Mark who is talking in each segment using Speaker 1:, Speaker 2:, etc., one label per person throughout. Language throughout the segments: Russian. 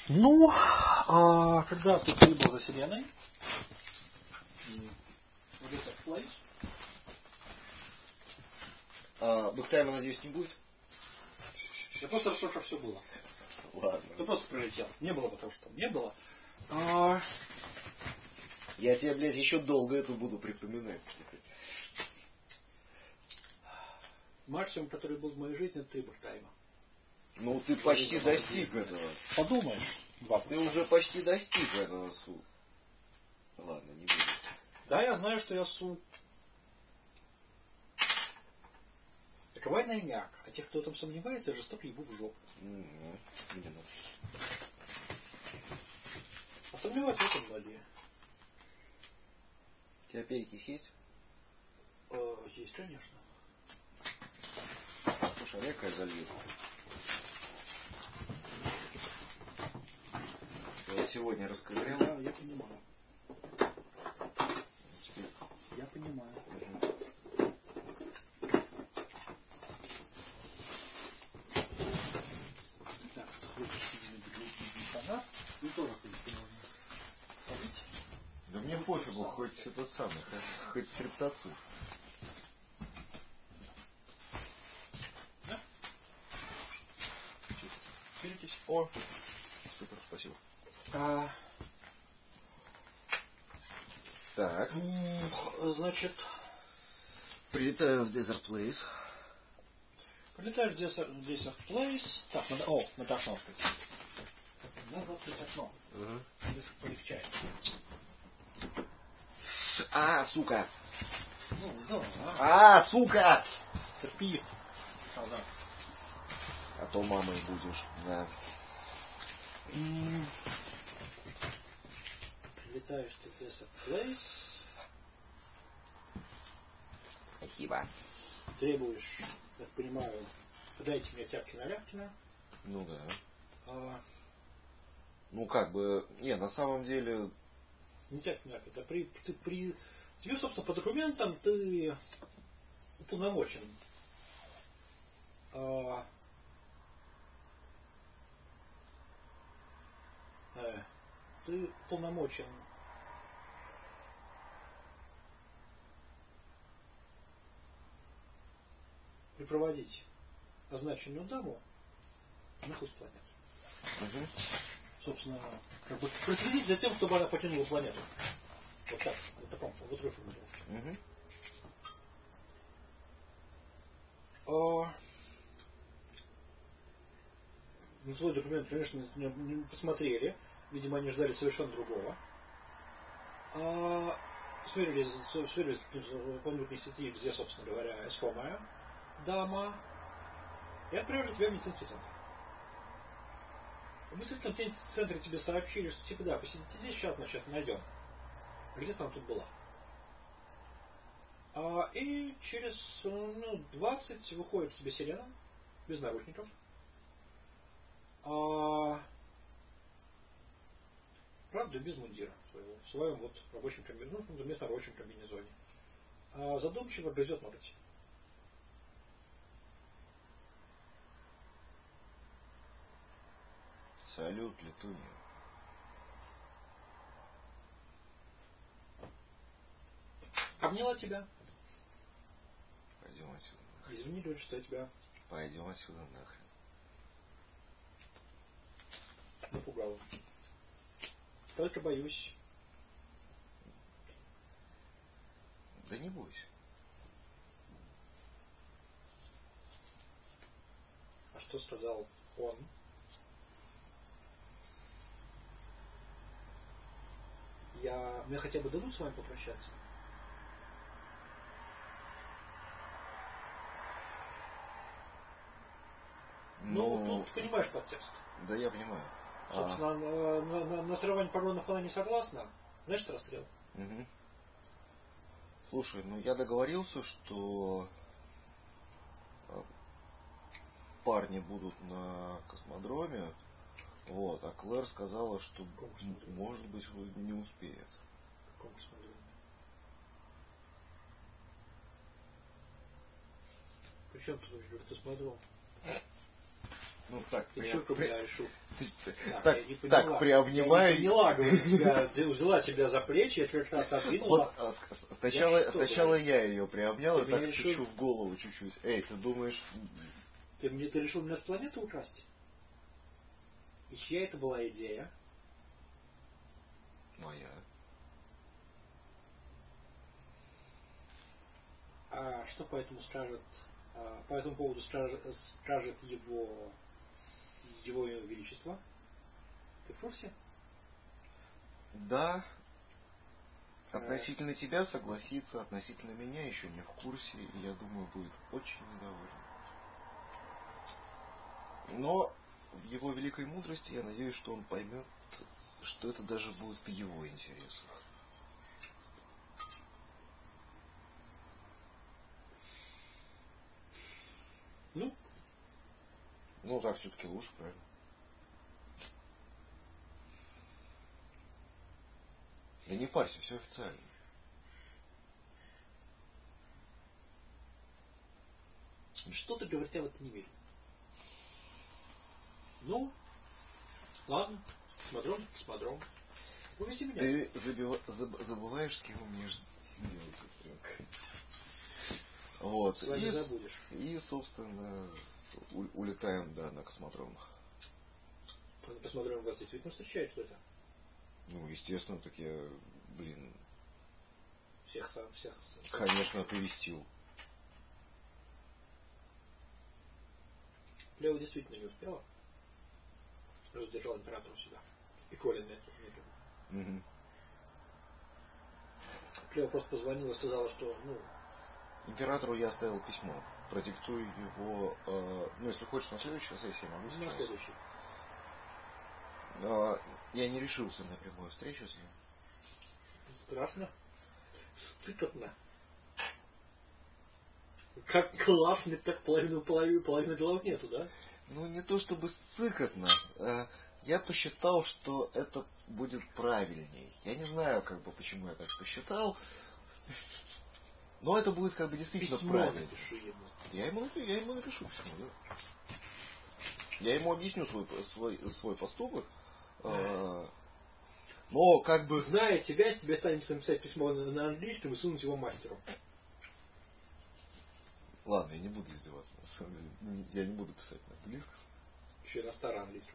Speaker 1: Ну, когда ты прибыл за Сиреной, вот этот плейс.
Speaker 2: Бэктайма, надеюсь, не будет?
Speaker 1: Я просто расскажу, что все было.
Speaker 2: Ладно.
Speaker 1: Ты просто прилетел. Не было, потому что там не было.
Speaker 2: Я тебе, блядь, еще долго это буду припоминать, сука.
Speaker 1: Максимум, который был в моей жизни, это 3 бэктайма.
Speaker 2: Ну, ты почти достиг этого.
Speaker 1: Подумаешь.
Speaker 2: Ты уже почти достиг этого, сука. Ладно, не буду.
Speaker 1: Да, я знаю, что я Таковой найняк. А тех, кто там сомневается, жестоко ебу в жопу.
Speaker 2: Именно.
Speaker 1: А сомневаться в этом далее.
Speaker 2: У тебя перекись есть?
Speaker 1: Есть, конечно.
Speaker 2: Слушай, а я залью. Я сегодня расковырял.
Speaker 1: Да, я понимаю.
Speaker 2: Теперь...
Speaker 1: Я понимаю. Так, фонарь. Ну тоже, в принципе, можно побить.
Speaker 2: Да мне пофигу, хоть этот самый, хоть стриптоцит.
Speaker 1: Да? Перекись.
Speaker 2: О, супер, спасибо. Так.
Speaker 1: Значит,
Speaker 2: прилетаю в Desert Place.
Speaker 1: Прилетаешь в Desert Place. Так, надо окно открыть. Надо открыть окно. Если полегчает.
Speaker 2: Сука!
Speaker 1: Ну, да.
Speaker 2: Сука!
Speaker 1: Терпи. Да.
Speaker 2: А то мамой будешь, да.
Speaker 1: Прилетаешь ты в Desert Place.
Speaker 2: Спасибо.
Speaker 1: Требуешь, так понимаю, подайте мне Тяпкина-Ляпкина.
Speaker 2: Ну да. Ну как бы, на самом деле...
Speaker 1: Не Тяпкина-Ляпкина, тебе, собственно, по документам ты уполномочен. Ты уполномочен припроводить означенную даму на хвост планеты. Собственно, как бы проследить за тем, чтобы она покинула планету. Вот так, в такой формулировке. На твой документ, конечно, не посмотрели. Видимо, они ждали совершенно другого. Сверились по внутренней сети, где, собственно говоря, искомая дама, и отправили тебя в медицинский центр. В медицинском центре тебе сообщили, что типа да, посидите здесь, сейчас мы найдем. Где-то она тут была. И через 20 выходит к тебе Сирена, без наручников. Правда, без мундира своего, в своем вот рабочем комбинезоне, вместо рабочем комбинезоне. Задумчиво грызет ноготь.
Speaker 2: Салют, Летуния.
Speaker 1: Обняла тебя.
Speaker 2: Пойдем отсюда нахрен.
Speaker 1: Извини, Лёль, что я тебя...
Speaker 2: Пойдем отсюда нахрен.
Speaker 1: Напугала. Только боюсь.
Speaker 2: Да не бойся.
Speaker 1: А что сказал он? Мне хотя бы дадут с вами попрощаться? Ну, тут понимаешь подтекст.
Speaker 2: Да, я понимаю.
Speaker 1: Собственно, на срывание погонов она не согласна. Значит, расстрел.
Speaker 2: Слушай, я договорился, что парни будут на космодроме. Вот, а Клэр сказала, что может быть не успеет.
Speaker 1: Каком космодроме? Причем тут уже космодром?
Speaker 2: Ну так,
Speaker 1: решил.
Speaker 2: Так, приобнимаю.
Speaker 1: Я не поняла, говорит, тебя, взяла тебя за плечи, если ты отодвинула.
Speaker 2: Вот сначала я ее приобнял, и так стучу в голову чуть-чуть. Эй, ты думаешь...
Speaker 1: Ты решил меня с планеты украсть? И чья это была идея?
Speaker 2: Моя.
Speaker 1: А что по этому поводу скажет его величество? Ты в курсе?
Speaker 2: Да. Относительно тебя согласится, относительно меня еще не в курсе, и я думаю, будет очень недоволен. Но в его великой мудрости я надеюсь, что он поймет, что это даже будет в его интересах. Ну так все-таки лучше, правильно? Да не парься, все официально.
Speaker 1: Что-то говорит, я в это не верю. Ну, ладно, космодром. Увези меня.
Speaker 2: Ты забываешь, с кем умеешь делать, сестренка. Вот.
Speaker 1: С вами забудешь.
Speaker 2: И, собственно, улетаем, да, на космодром.
Speaker 1: На космодроме вас действительно встречает кто-то?
Speaker 2: Ну, естественно, так я,
Speaker 1: Всех.
Speaker 2: Конечно, оповестил.
Speaker 1: Клео действительно не успела. Задержал императора сюда. И Колин не был.
Speaker 2: Угу.
Speaker 1: Клео просто позвонила и сказала, что,
Speaker 2: Императору я оставил письмо. Продиктую его, если хочешь, на следующей сессии, могу сейчас.
Speaker 1: На следующей.
Speaker 2: Я не решился на прямую встречу с ним.
Speaker 1: Страшно. Сцикотно. Как классно, так половины голов нету, да?
Speaker 2: Ну, не то чтобы сцикотно. Я посчитал, что это будет правильней. Я не знаю, почему я так посчитал. Но это будет действительно
Speaker 1: письмо
Speaker 2: правильно.
Speaker 1: Напиши ему.
Speaker 2: Я ему напишу письмо, да. Я ему объясню свой поступок. Но
Speaker 1: Зная тебя, с тебя станет написать письмо на английском и сунуть его мастеру.
Speaker 2: Ладно, я не буду издеваться, на самом деле. Я не буду писать на английском.
Speaker 1: Еще и на староанглийском.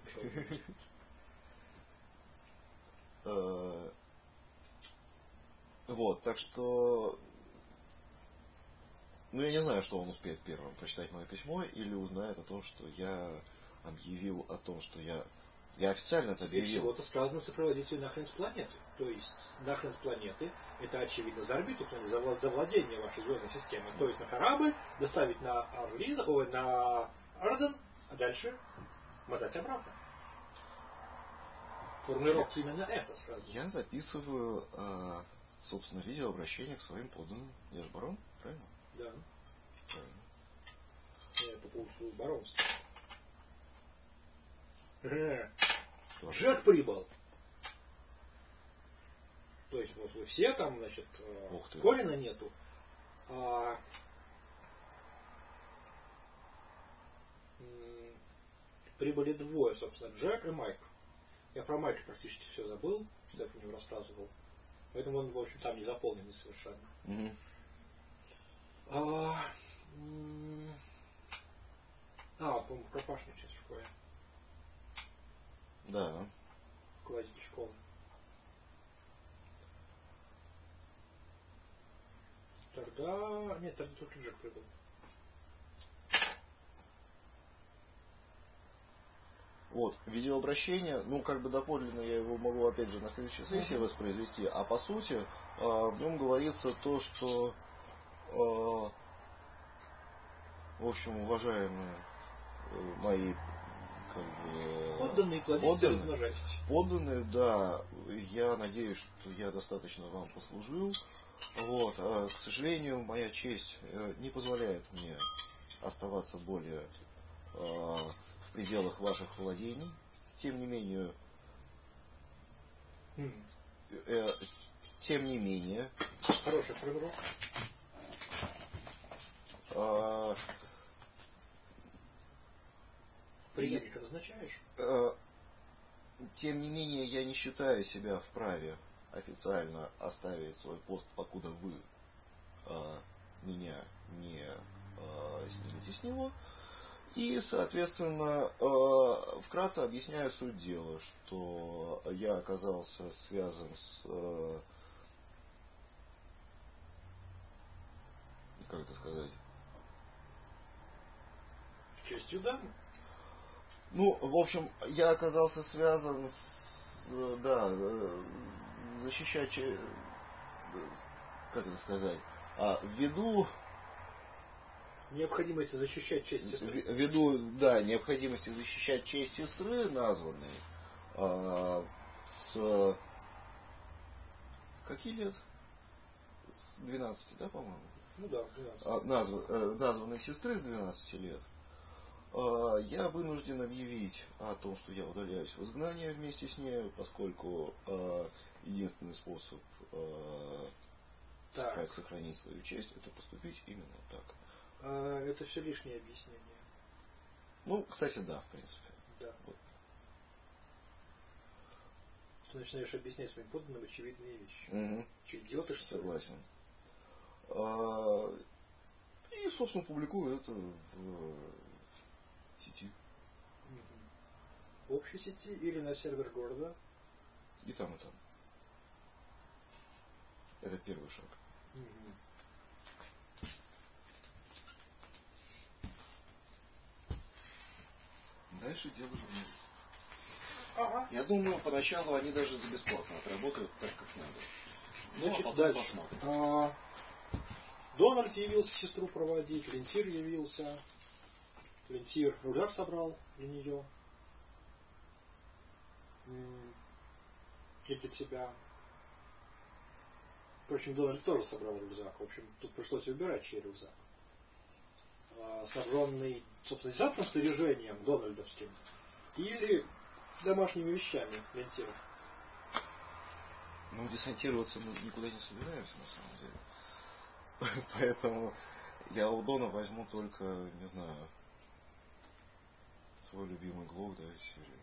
Speaker 2: Вот, так что... я не знаю, что он успеет первым прочитать мое письмо, или узнает о том, что я объявил о том, что я официально это объявил.
Speaker 1: Всего-то сказано сопроводить ее нахрен с планеты. То есть нахрен с планеты, это очевидно за орбиту, за владение вашей звездной системы. То есть на корабль, доставить на Арден, а дальше мотать обратно. Формулировка именно это сразу.
Speaker 2: Я записываю, собственно, видеообращение к своим подданным. Я же барон, правильно?
Speaker 1: Да.
Speaker 2: Правильно.
Speaker 1: Я по поводу баронства.
Speaker 2: Что?
Speaker 1: Джек прибыл. То есть вот вы все там, значит, Колина нету. Прибыли двое, собственно, Джек и Майк. Я про Майка практически все забыл, что я про него рассказывал. Поэтому он, в общем, там не заполненный совершенно.
Speaker 2: Угу.
Speaker 1: По-моему, в Пропашной сейчас в школе.
Speaker 2: Да.
Speaker 1: Руководитель школы. Тогда... Нет, тогда только Джек прибыл.
Speaker 2: Вот, видеообращение, доподлинно я его могу опять же на следующей сессии воспроизвести, а по сути в нем говорится то, что в общем, уважаемые мои
Speaker 1: подданные,
Speaker 2: подданные, да, я надеюсь, что я достаточно вам послужил. Вот, к сожалению, моя честь не позволяет мне оставаться более в пределах ваших владений. Тем не менее,
Speaker 1: хороший формулировка. Преемника назначаешь?
Speaker 2: Тем не менее, я не считаю себя вправе официально оставить свой пост, покуда вы меня не снимете с него. И, соответственно, вкратце объясняю суть дела, что я оказался связан с, как это сказать?
Speaker 1: Честью дамы.
Speaker 2: Ну, в общем, я оказался связан с, да, защищать, как это сказать, ввиду
Speaker 1: необходимости защищать честь сестры.
Speaker 2: Ввиду, да, необходимости защищать честь сестры, названной, с каких лет? С 12, да, по-моему?
Speaker 1: Ну да, 12.
Speaker 2: Названной сестры с 12 лет. Я вынужден объявить о том, что я удаляюсь в изгнание вместе с ней, поскольку единственный способ сохранить свою честь, это поступить именно так.
Speaker 1: Это все лишнее объяснение.
Speaker 2: Ну, кстати, да, в принципе.
Speaker 1: Да. Вот. Ты начинаешь объяснять своим подданным очевидные вещи.
Speaker 2: Угу.
Speaker 1: Че, идиоты, что ли?
Speaker 2: Согласен. И, собственно, публикую это в сети.
Speaker 1: В общей сети или на сервер города?
Speaker 2: И там, и там. Это первый шаг.
Speaker 1: Угу.
Speaker 2: Дальше дело журналистов.
Speaker 1: Ага.
Speaker 2: Я думаю, поначалу они даже за бесплатно отработают так, как надо.
Speaker 1: Значит,
Speaker 2: потом
Speaker 1: дальше.
Speaker 2: Посмотрим.
Speaker 1: Дональд явился сестру проводить, Лентир явился. Лентир рюкзак собрал для нее. И для тебя. Впрочем, Дональд тоже собрал рюкзак. В общем, тут пришлось убирать чей рюкзак. Снабженный, собственно, десантным снаряжением дональдовским или домашними вещами Лентира.
Speaker 2: Ну, десантироваться мы никуда не собираемся, на самом деле. Поэтому я у Дона возьму только, не знаю, свой любимый глок, да, из серии.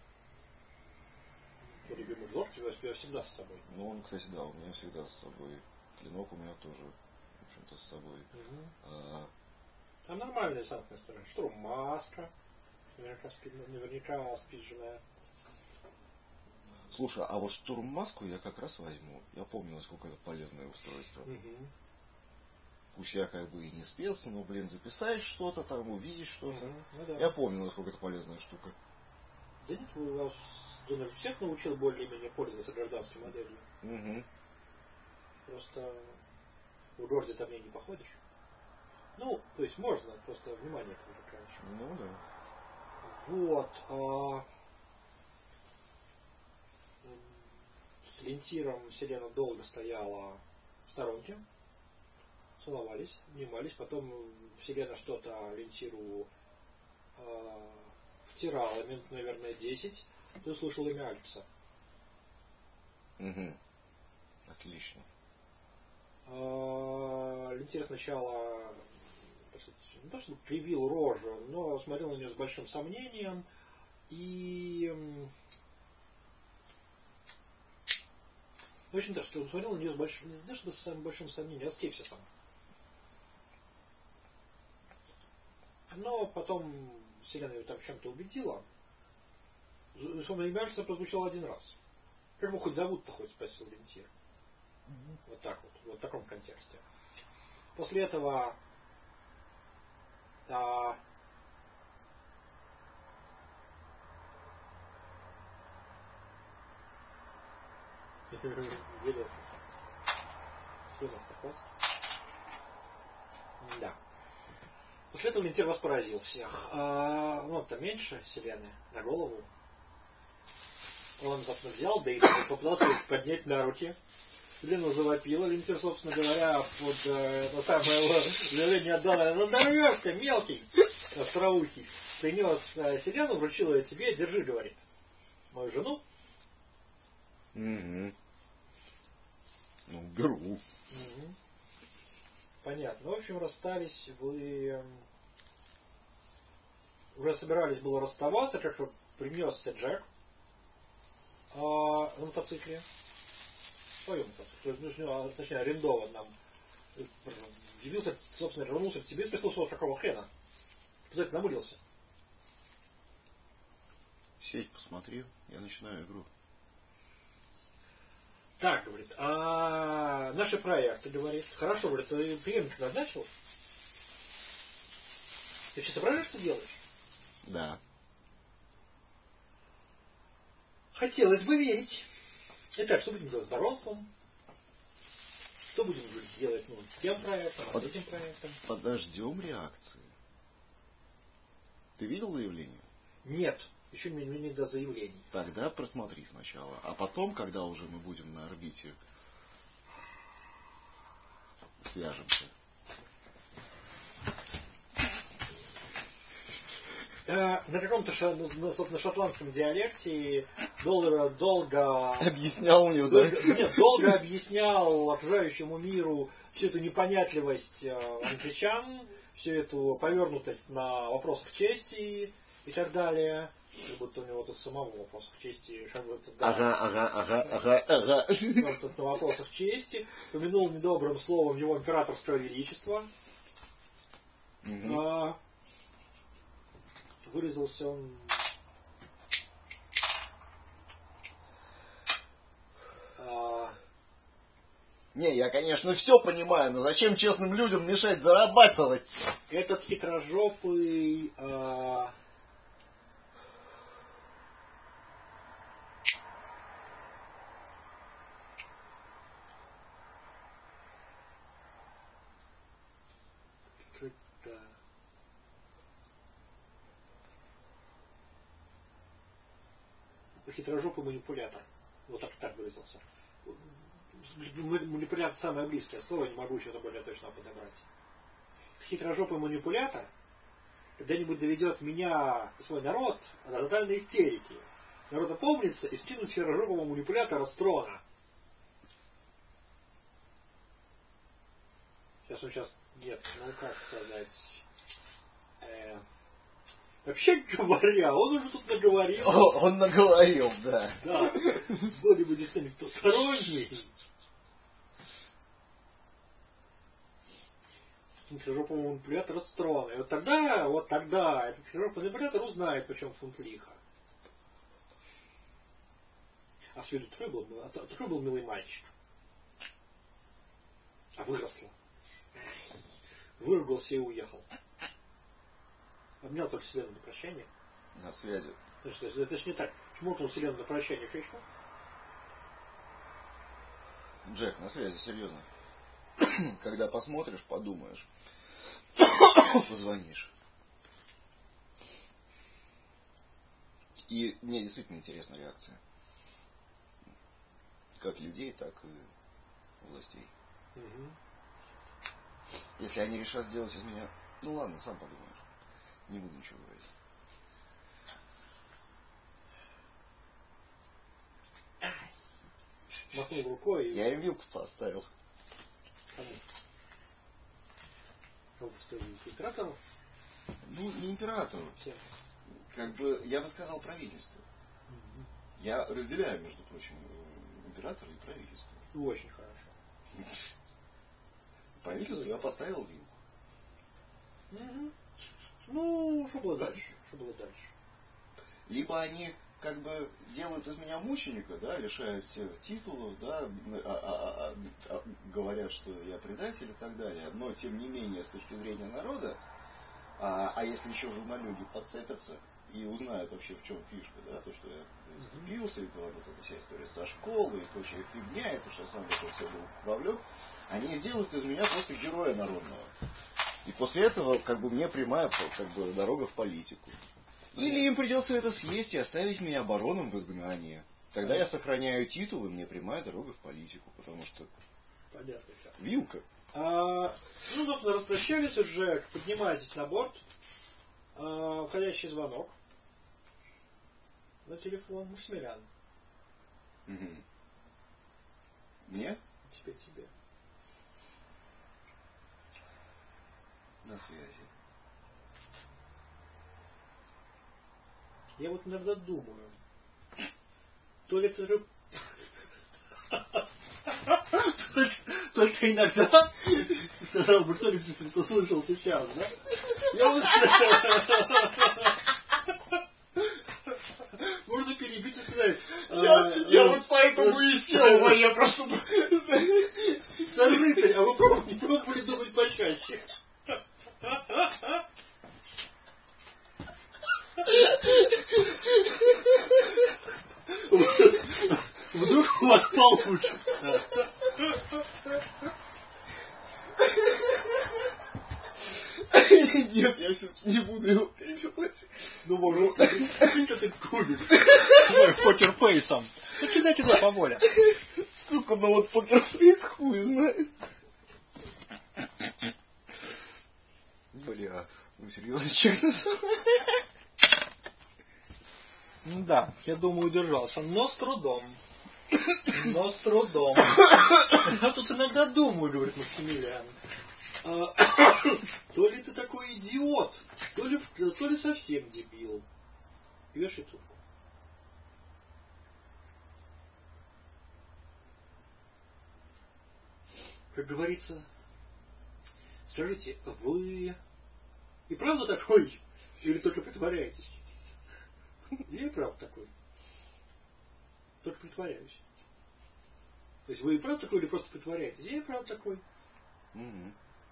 Speaker 1: Твой любимый глок у тебя всегда с собой.
Speaker 2: Ну, он, кстати, да, у меня всегда с собой. Клинок у меня тоже, в общем-то, с собой.
Speaker 1: Угу. Там нормальная десантная сторона. Штурммаска. Наверняка спидженная.
Speaker 2: Слушай, а вот штурммаску я как раз возьму. Я помню, насколько это полезное устройство.
Speaker 1: Угу.
Speaker 2: Пусть я как бы и не спец, но, блин, записать что-то там, увидеть что-то.
Speaker 1: Ну, да.
Speaker 2: Я помню, насколько это полезная штука.
Speaker 1: Да нет, у вас Дональд всех научил более-менее пользоваться гражданской моделью.
Speaker 2: Угу.
Speaker 1: Просто в городе там не походишь. Ну, то есть можно, просто внимание привлекаешь.
Speaker 2: Ну да.
Speaker 1: Вот. С Лентиром Селена долго стояла в сторонке. Целовались, обнимались. Потом Селена что-то Лентиру втирала минут, наверное, 10. Ты услышал имя Альпса.
Speaker 2: Угу. Отлично.
Speaker 1: Лентир сначала не то чтобы кривил рожу, но смотрел на нее с большим сомнением и очень так, что смотрел на нее с большим, не знаю, чтобы с самым большим сомнением, а с скепсисом. Но потом Селена ее там в чем-то убедила. Имя Альпса прозвучало один раз. Как его хоть зовут-то хоть, спросил Лентир. Вот так вот, в таком контексте. После этого интересно. Слюнок-то хватит? Да. После этого Лентир вас поразил всех. Он-то меньше Селены на голову. Он, собственно, взял, да и попытался поднять на руки. Селена завопила. Лентир, собственно говоря, под это самое заявление отдала. Надорвешься, мелкий, остроухий. Принес Селену, вручил ее тебе. Держи, говорит, мою жену.
Speaker 2: Угу. Ну, беру. Угу.
Speaker 1: Понятно. В общем, расстались вы уже собирались было расставаться, как принесся Джек на мотоцикле. В своем мотоцикле. Точнее, арендован нам. Явился, собственно, вернулся к себе и спросил, какого хрена. Кто-то намылился.
Speaker 2: Сеть посмотри, я начинаю игру.
Speaker 1: Так, говорит, а наши проекты, говорит. Хорошо, говорит, ты преемник назначил? Ты вообще соображаешь, что делаешь?
Speaker 2: Да.
Speaker 1: Хотелось бы верить. Итак, что будем делать с баронством? Что будем делать с тем проектом, с этим проектом?
Speaker 2: Подождем реакции. Ты видел заявление?
Speaker 1: Нет, еще не до заявлений.
Speaker 2: Тогда просмотри сначала. А потом, когда уже мы будем на орбите, свяжемся.
Speaker 1: На каком-то шотландском диалекте долго
Speaker 2: объяснял мне, да?
Speaker 1: Нет, долго объяснял окружающему миру всю эту непонятливость англичан, всю эту повернутость на вопросах чести и так далее. Как будто у него тут самого в вопросах чести.
Speaker 2: Ага.
Speaker 1: На вопросах чести. Помянул недобрым словом его императорское величество. Выразился он...
Speaker 2: Не, я, конечно, все понимаю, но зачем честным людям мешать зарабатывать?
Speaker 1: Этот хитрожопый... хитрожопый манипулятор. Вот так выразился. Манипулятор самое близкое слово, не могу что-то более точно подобрать. Хитрожопый манипулятор когда-нибудь доведет меня, свой народ, до тотальной истерики. Народ опомнится и скинуть хитрожопого манипулятора с трона. Сейчас он нет, на указ сказать. Вообще говоря, он уже тут наговорил.
Speaker 2: Он наговорил, да.
Speaker 1: Да. Был-нибудь здесь кто-нибудь посторонний. Хитрожопый манипулятор с трона. И вот тогда этот хитрожопый манипулятор узнает, почем фунт лиха. А с виду такой был милый мальчик. А выросла. Выругался и уехал. Обнял только Вселенную на прощание.
Speaker 2: На связи.
Speaker 1: Это ж не так. Чмокнул Вселенную на прощание в щечку.
Speaker 2: Джек, на связи, серьезно. Когда посмотришь, подумаешь. Позвонишь. И мне действительно интересна реакция. Как людей, так и властей.
Speaker 1: Угу.
Speaker 2: Если они решат сделать из меня... Ну ладно, сам подумаешь. Не буду ничего говорить.
Speaker 1: Махнул рукой.
Speaker 2: Я им вилку поставил.
Speaker 1: Кому? Кому поставил? Императору?
Speaker 2: Ну, не императору.
Speaker 1: Всем.
Speaker 2: Как бы, я бы сказал, правительству.
Speaker 1: Угу.
Speaker 2: Я разделяю, между прочим, императора и правительство.
Speaker 1: Очень хорошо.
Speaker 2: Правительству я поставил вилку.
Speaker 1: Угу. Ну, что было дальше?
Speaker 2: Либо они как бы делают из меня мученика, да, лишают всех титулов, да, говорят, что я предатель и так далее. Но тем не менее, с точки зрения народа, а если еще журналюги подцепятся и узнают вообще, в чем фишка, да, то, что я заступился, и была вот эта вся история со школы, и прочая фигня, и то, что я сам в это все был вовлек, они сделают из меня просто героя народного. И после этого, как бы, мне прямая, как бы, дорога в политику. Или им придется это съесть и оставить меня бароном в изгнании. Тогда я сохраняю титул, и мне прямая дорога в политику, потому что...
Speaker 1: Понятно.
Speaker 2: Вилка.
Speaker 1: Ну, собственно, распрощались уже, поднимаетесь на борт. Входящий звонок. На телефон Максимилиан.
Speaker 2: Угу. Мне?
Speaker 1: Теперь тебе.
Speaker 2: На связи.
Speaker 1: Я вот иногда думаю, то ли это... Только иногда, сказал бы кто-нибудь, кто слышал сейчас, да? Я вот... Можно перебить и сказать...
Speaker 2: Я вот поэтому и сел, я просто...
Speaker 1: Сорвитель, а вы не пробовали думать почаще? Вдруг у вас получится.
Speaker 2: Нет, я все-таки не буду его перебивать.
Speaker 1: Ну, может, что ты куришь? Покерфейсом. Ну, кидай по воле.
Speaker 2: Сука, ну вот покерфейс хуй знает. Бля, ну серьезно, честно.
Speaker 1: Да, я думаю, удержался. Но с трудом. Но с трудом. Я тут иногда думаю, говорит Максимилиан. То ли ты такой идиот, то ли совсем дебил. И вешай трубку. Как говорится, скажите, вы и правда такой? Или только притворяетесь? Я и правда такой. Только притворяюсь. То есть вы и правда такой или просто притворяетесь? Я и правда такой.
Speaker 2: Угу.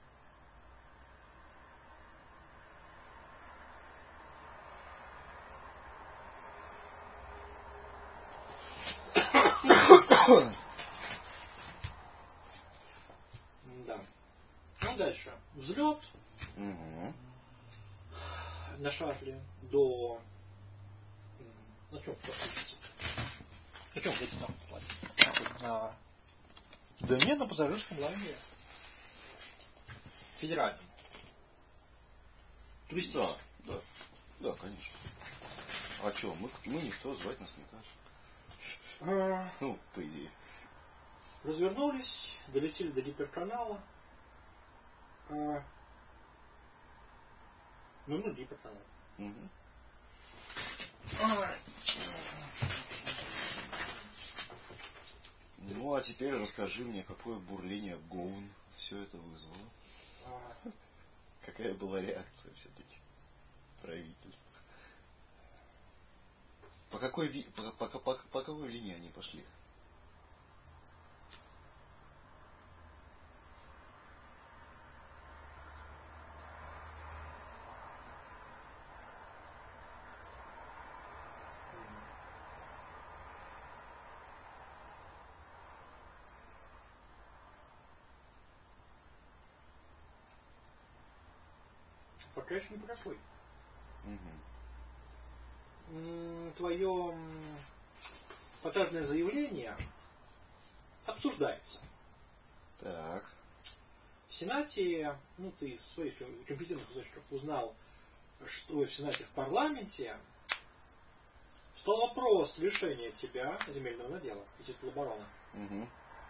Speaker 1: Да. Ну дальше. Взлет.
Speaker 2: Угу.
Speaker 1: На шаттле до... На чем послушайте? На чем летите там платить? Да нет, на пассажирском лайнере. Федеральном. Туристическом.
Speaker 2: Да, конечно. А что, мы никто, звать нас никак. Ну, по идее.
Speaker 1: Развернулись, долетели до гиперканала. Ну, гиперканал.
Speaker 2: Угу. Ну, а теперь расскажи мне, какое бурление Гоун все это вызвало. Какая была реакция все-таки правительства? По какой линии они пошли?
Speaker 1: Пока еще не по какой.
Speaker 2: Угу.
Speaker 1: Твое эпатажное заявление обсуждается.
Speaker 2: Так.
Speaker 1: В Сенате, ну ты из своих компетентных источников узнал, что в Сенате, в парламенте встал вопрос лишения тебя земельного надела и титула барона.
Speaker 2: Угу.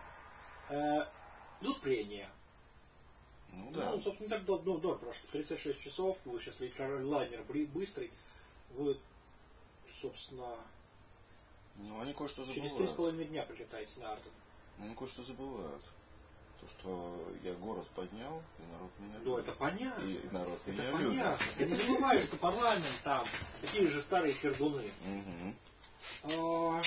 Speaker 1: Идут прения.
Speaker 2: Ну да.
Speaker 1: Ну, собственно, не так давно прошло. 36 часов, вы сейчас лайнер быстрый. Вы, собственно,
Speaker 2: ну, они кое-что
Speaker 1: через
Speaker 2: забывают.
Speaker 1: 3,5 дня прилетаете на Арден.
Speaker 2: Они кое-что забывают. То, что я город поднял, и народ меня любит.
Speaker 1: Ну, это понятно.
Speaker 2: И народ
Speaker 1: это
Speaker 2: меня
Speaker 1: понятно.
Speaker 2: любит.
Speaker 1: Ты не забываешь, что парламент там такие же старые пердуны.
Speaker 2: Угу.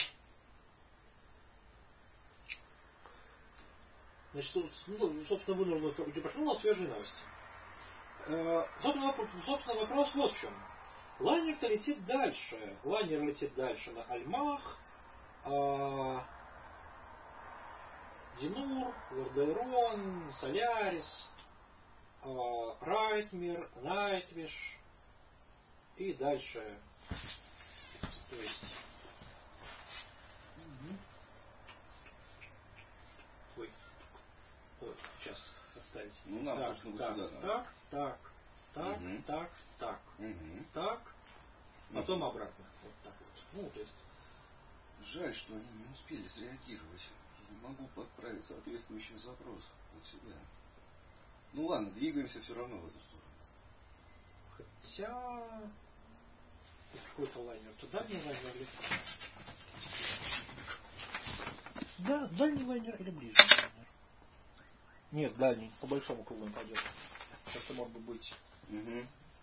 Speaker 1: Значит, ну, собственно, вынужден припорхнула свежие новости. Собственно, вопрос вот в чем. Лайнер-то летит дальше. Лайнер летит дальше на Альмах, Динур, Вердейрон, Солярис, Райтмир, Найтвиш и дальше. То есть... Ой. Сейчас отставить.
Speaker 2: Ну, нам, собственно, вот сюда надо.
Speaker 1: Так. Так. Потом обратно. Вот так вот. Ну, то есть...
Speaker 2: Жаль, что они не успели среагировать. Я не могу подправить соответствующий запрос от себя. Ну ладно, двигаемся все равно в эту сторону.
Speaker 1: Хотя... Есть какой-то лайнер, то дальний лайнер или... Да, дальний лайнер или ближний лайнер? Нет, дальний, по большому кругу он пойдет. Это может быть.
Speaker 2: Угу.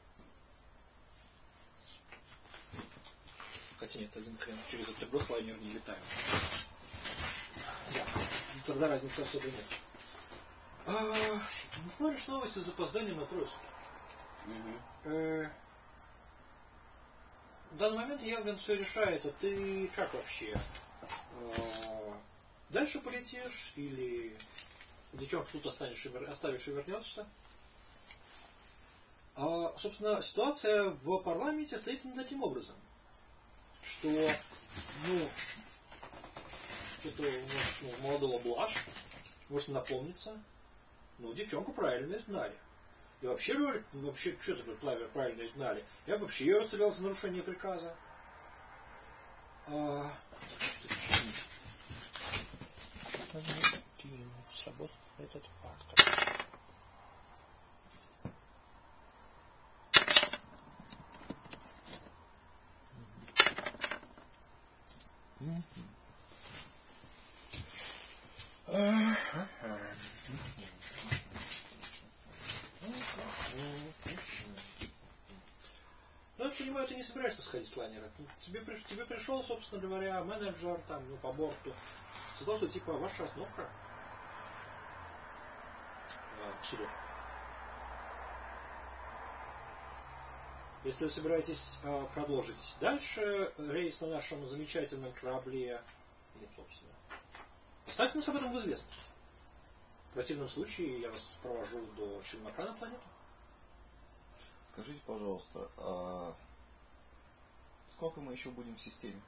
Speaker 1: Хотя нет, один хрен. Через этот год лайнер не летает. Да. Тогда разницы особо нет. Смотришь новости с запозданием на трое суток.
Speaker 2: Угу.
Speaker 1: В данный момент явно все решается. Ты как вообще? Дальше полетишь или девчонку тут оставишь и вернешься? Собственно, ситуация в парламенте стоит именно таким образом, что, это у молодого блажь, может напомниться, девчонку правильно изгнали. И вообще, что такое правильно изгнали? Я вообще ее расстрелял за нарушение приказа. Сработал этот фактор. Я понимаю, ты не собираешься сходить с лайнера. Тебе пришел, собственно говоря, менеджер по борту. Сказал, что типа ваша остановка в суде. Если вы собираетесь продолжить дальше рейс на нашем замечательном корабле, собственно, поставьте нас об этом в известность. В противном случае я вас провожу до Челнока на планету.
Speaker 2: Скажите, пожалуйста, а сколько мы еще будем в системе?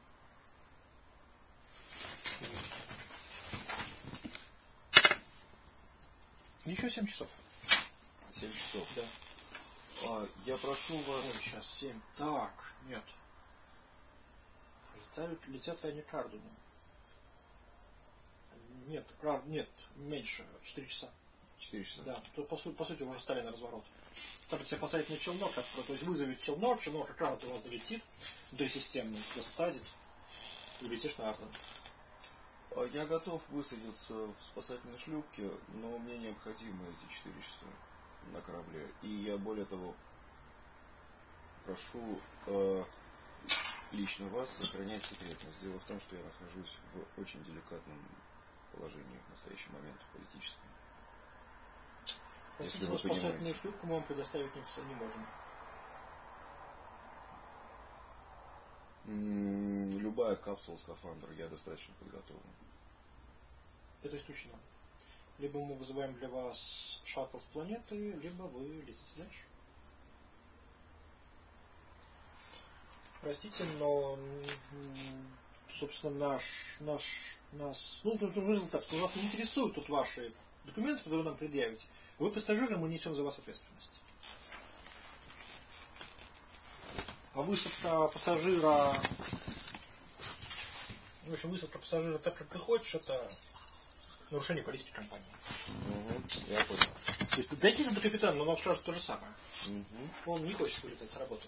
Speaker 1: Еще 7 часов.
Speaker 2: 7 часов?
Speaker 1: Да.
Speaker 2: Я прошу вас...
Speaker 1: Ой, сейчас 7. Так, нет. Летят ли они к Ардуну? Нет, меньше. 4 часа.
Speaker 2: 4 часа?
Speaker 1: Да, то, по сути уже стали на разворот. Так тебя посадить на челнок, то есть вызовет челнок как раз у вас долетит до системы, тебя садит, и летишь на Ардун.
Speaker 2: Я готов высадиться в спасательной шлюпке, но мне необходимы эти 4 часа на корабле. И я, более того, прошу лично вас сохранять секретность. Дело в том, что я нахожусь в очень деликатном положении в настоящий момент политическом.
Speaker 1: Если вы спасательную шлюпку мы вам предоставить не можем.
Speaker 2: Любая капсула, скафандр, я достаточно подготовлен.
Speaker 1: Это исключено. Либо мы вызываем для вас шаттл с планеты, либо вы летите дальше. Простите, но собственно нас выразил так, что нас не интересуют тут ваши документы, которые вы нам предъявите. Вы пассажиры, мы несем за вас ответственность. А высадка пассажира... В общем, высадка пассажира так, как ты хочешь, это нарушение политики компании.
Speaker 2: Я понял.
Speaker 1: То есть дойдите до капитана, но он вам скажет то же самое. Он не хочет вылетать с работы.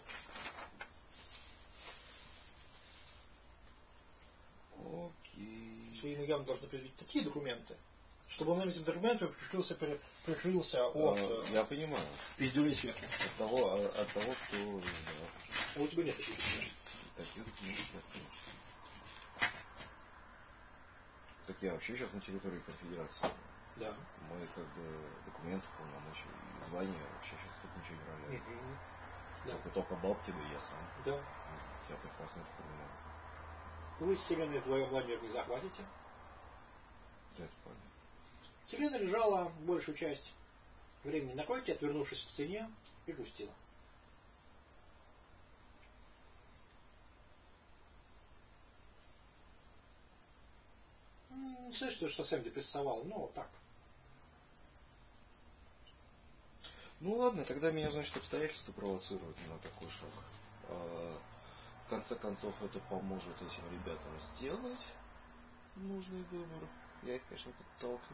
Speaker 2: Окей.
Speaker 1: Вы ему явно должны предъявить такие документы, чтобы он этим документом прикрылся от...
Speaker 2: Я понимаю.
Speaker 1: Пиздюлей сверху.
Speaker 2: От того, кто...
Speaker 1: А у тебя нет таких документов?
Speaker 2: Таких документов нет, конечно. Так я вообще сейчас на территории конфедерации.
Speaker 1: Да.
Speaker 2: Мои документы, полномочия и звания вообще сейчас тут ничего не роляют. Да. Только бабки, да и я сам.
Speaker 1: Да.
Speaker 2: Я прекрасно это понимаю.
Speaker 1: Вы Селену вдвоем лайнер не захватите.
Speaker 2: Да, это понятно.
Speaker 1: Селена лежала большую часть времени на койке, отвернувшись к стене, и грустила. Не слышно, что совсем депрессовал, но вот так.
Speaker 2: Ну ладно, тогда меня, значит, обстоятельства провоцируют на такой шаг. В конце концов, это поможет этим ребятам сделать нужный выбор. Я их, конечно, подтолкну.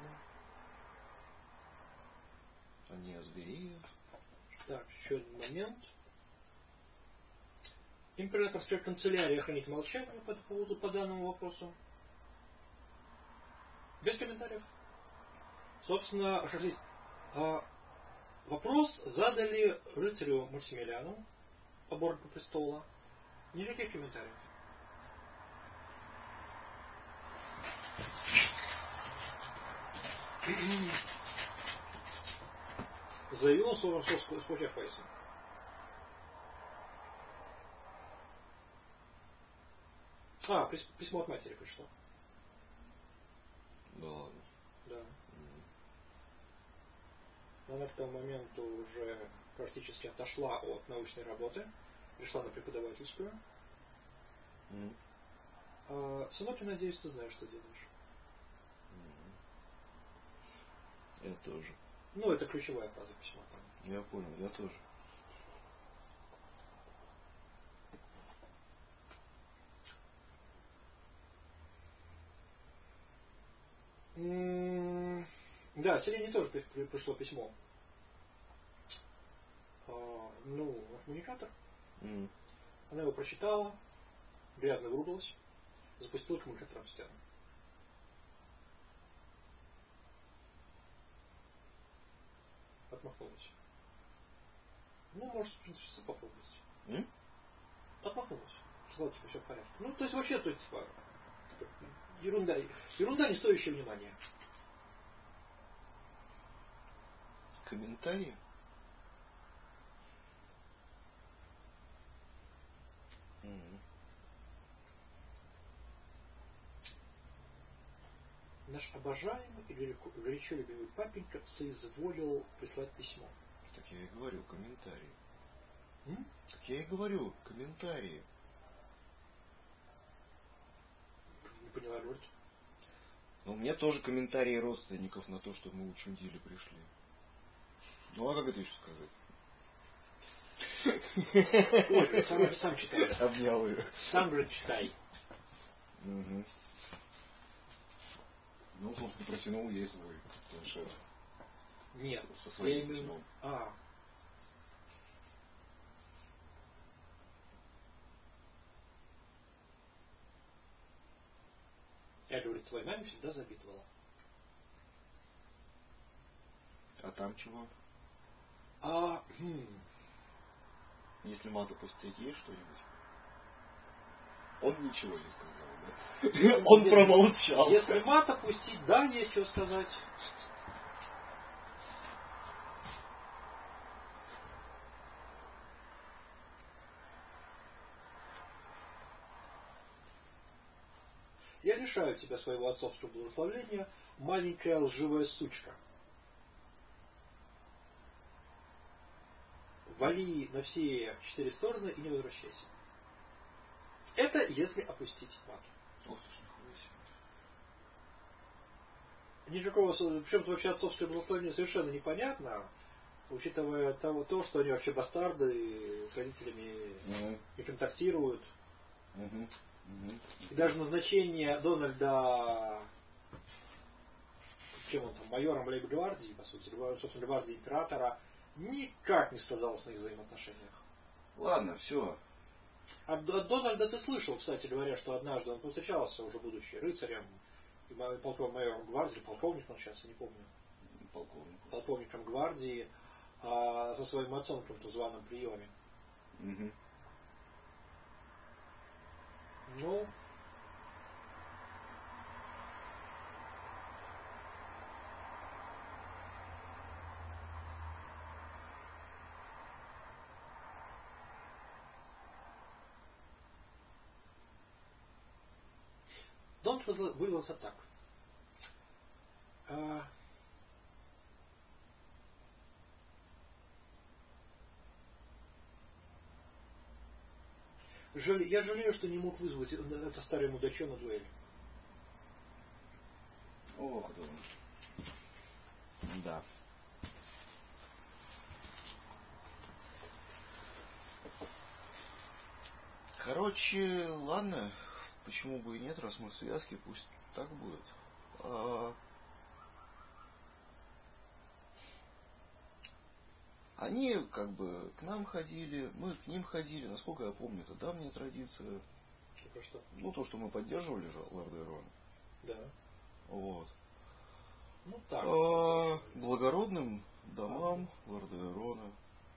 Speaker 2: Они озвереют.
Speaker 1: Так, еще один момент. Императорская канцелярия хранит молчание по этому поводу, по данному вопросу. Без комментариев. Собственно, вопрос задали рыцарю Максимилиану, поборнику престола. Никаких комментариев. Заявил он словом спустя Фейсом. Письмо от матери пришло.
Speaker 2: Да ладно.
Speaker 1: Да. Она к тому моменту уже практически отошла от научной работы, пришла на преподавательскую. Сынок, я надеюсь, ты знаешь, что делаешь.
Speaker 2: Я тоже.
Speaker 1: Ну, это ключевая фраза письма.
Speaker 2: Я понял, я тоже.
Speaker 1: Да, Селене тоже пришло письмо. От коммуникатор. Она его прочитала, грязно выругалась, запустила коммуникатор в стену. Отмахнулась. Может, попробовать. Отмахнулась. Сказала, все в порядке. То есть вообще, ерунда, не стоящая внимания.
Speaker 2: Комментарии?
Speaker 1: Наш обожаемый и горячо любимый папенька соизволил прислать письмо.
Speaker 2: Так я и говорю, комментарии. Так я и говорю, комментарии.
Speaker 1: Не поняла, Лёрд.
Speaker 2: У меня тоже комментарии родственников на то, что мы у Чундили пришли. А как это еще сказать?
Speaker 1: Ой, сам читай.
Speaker 2: Обнял ее.
Speaker 1: Сам, говорит, читай.
Speaker 2: Собственно, протянул ей свой планшет.
Speaker 1: Нет.
Speaker 2: Со своим письмом.
Speaker 1: Я, говорит, твоей маме всегда запитывала.
Speaker 2: А там чего? Если мат опустить, есть что-нибудь? Он ничего не сказал, да? Он промолчал.
Speaker 1: Если мат опустить, да, есть что сказать. Я лишаю тебя своего отцовского благословения, маленькая лживая сучка. Вали на все 4 стороны и не возвращайся. Это если опустить мат.
Speaker 2: Ох ты ж, нихуя себе.
Speaker 1: Никакого, причем вообще отцовское благословение совершенно непонятно, учитывая то, что они вообще бастарды и с родителями не контактируют. И даже назначение Дональда, чем он там, майором лейб-гвардии, по сути, собственно, гвардии императора, никак не сказалось на их взаимоотношениях.
Speaker 2: Ладно, все.
Speaker 1: От Дональда ты слышал, кстати говоря, что однажды он повстречался, уже будучи рыцарем, и полковым майором гвардии, полковником сейчас, я не помню. Полковником гвардии, со своим отцом в каком-то званом приеме. Донт выразился так. Я жалею, что не мог вызвать это старое мудачье на дуэль.
Speaker 2: Ох, да. Короче, ладно. Почему бы и нет, раз мы в связке, пусть так будет. Они как бы к нам ходили, мы к ним ходили. Насколько я помню, это давняя традиция.
Speaker 1: Типа что?
Speaker 2: Ну, то, что мы поддерживали же лорда Ирона.
Speaker 1: Да.
Speaker 2: Вот.
Speaker 1: Ну так.
Speaker 2: Благородным домам лорда Ирона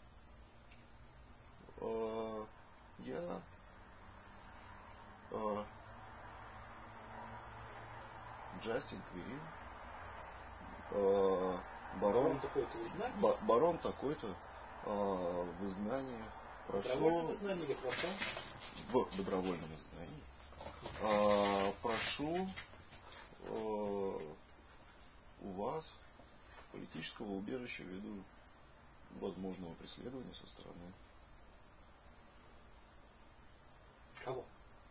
Speaker 2: я Джастин Квирин, барон
Speaker 1: такой-то в изгнании?
Speaker 2: Барон такой-то в изгнании.
Speaker 1: Прошу в изгнании или прошу?
Speaker 2: В добровольном изгнании. Прошу у вас политического убежища ввиду возможного преследования со стороны.
Speaker 1: Кого?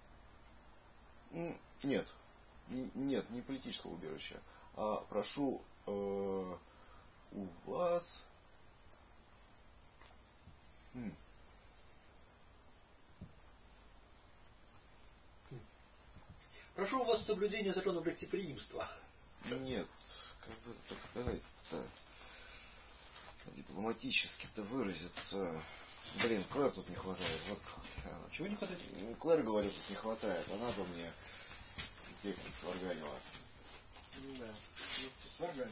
Speaker 2: Нет, не политического убежища, а прошу у вас
Speaker 1: Прошу у вас соблюдение закона гостеприимства.
Speaker 2: Нет, как бы так сказать-то, дипломатически-то выразиться. Блин, Клэр тут не хватает. Вот.
Speaker 1: Чего не хватает?
Speaker 2: Клэр, говорю, тут не хватает. Она бы мне текстик сварганила.
Speaker 1: Да, сварганила.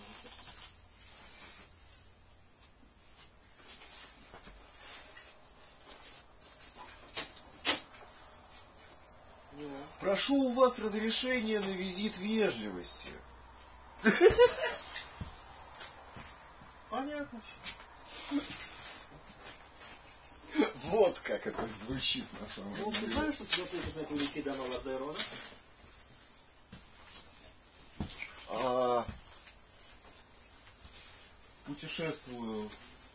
Speaker 2: Прошу у вас разрешения на визит вежливости.
Speaker 1: Понятно.
Speaker 2: Вот как это звучит на самом деле.
Speaker 1: Ну, ты знаешь, что тебя пишут на великий дама лорда Ирона?
Speaker 2: Путешествую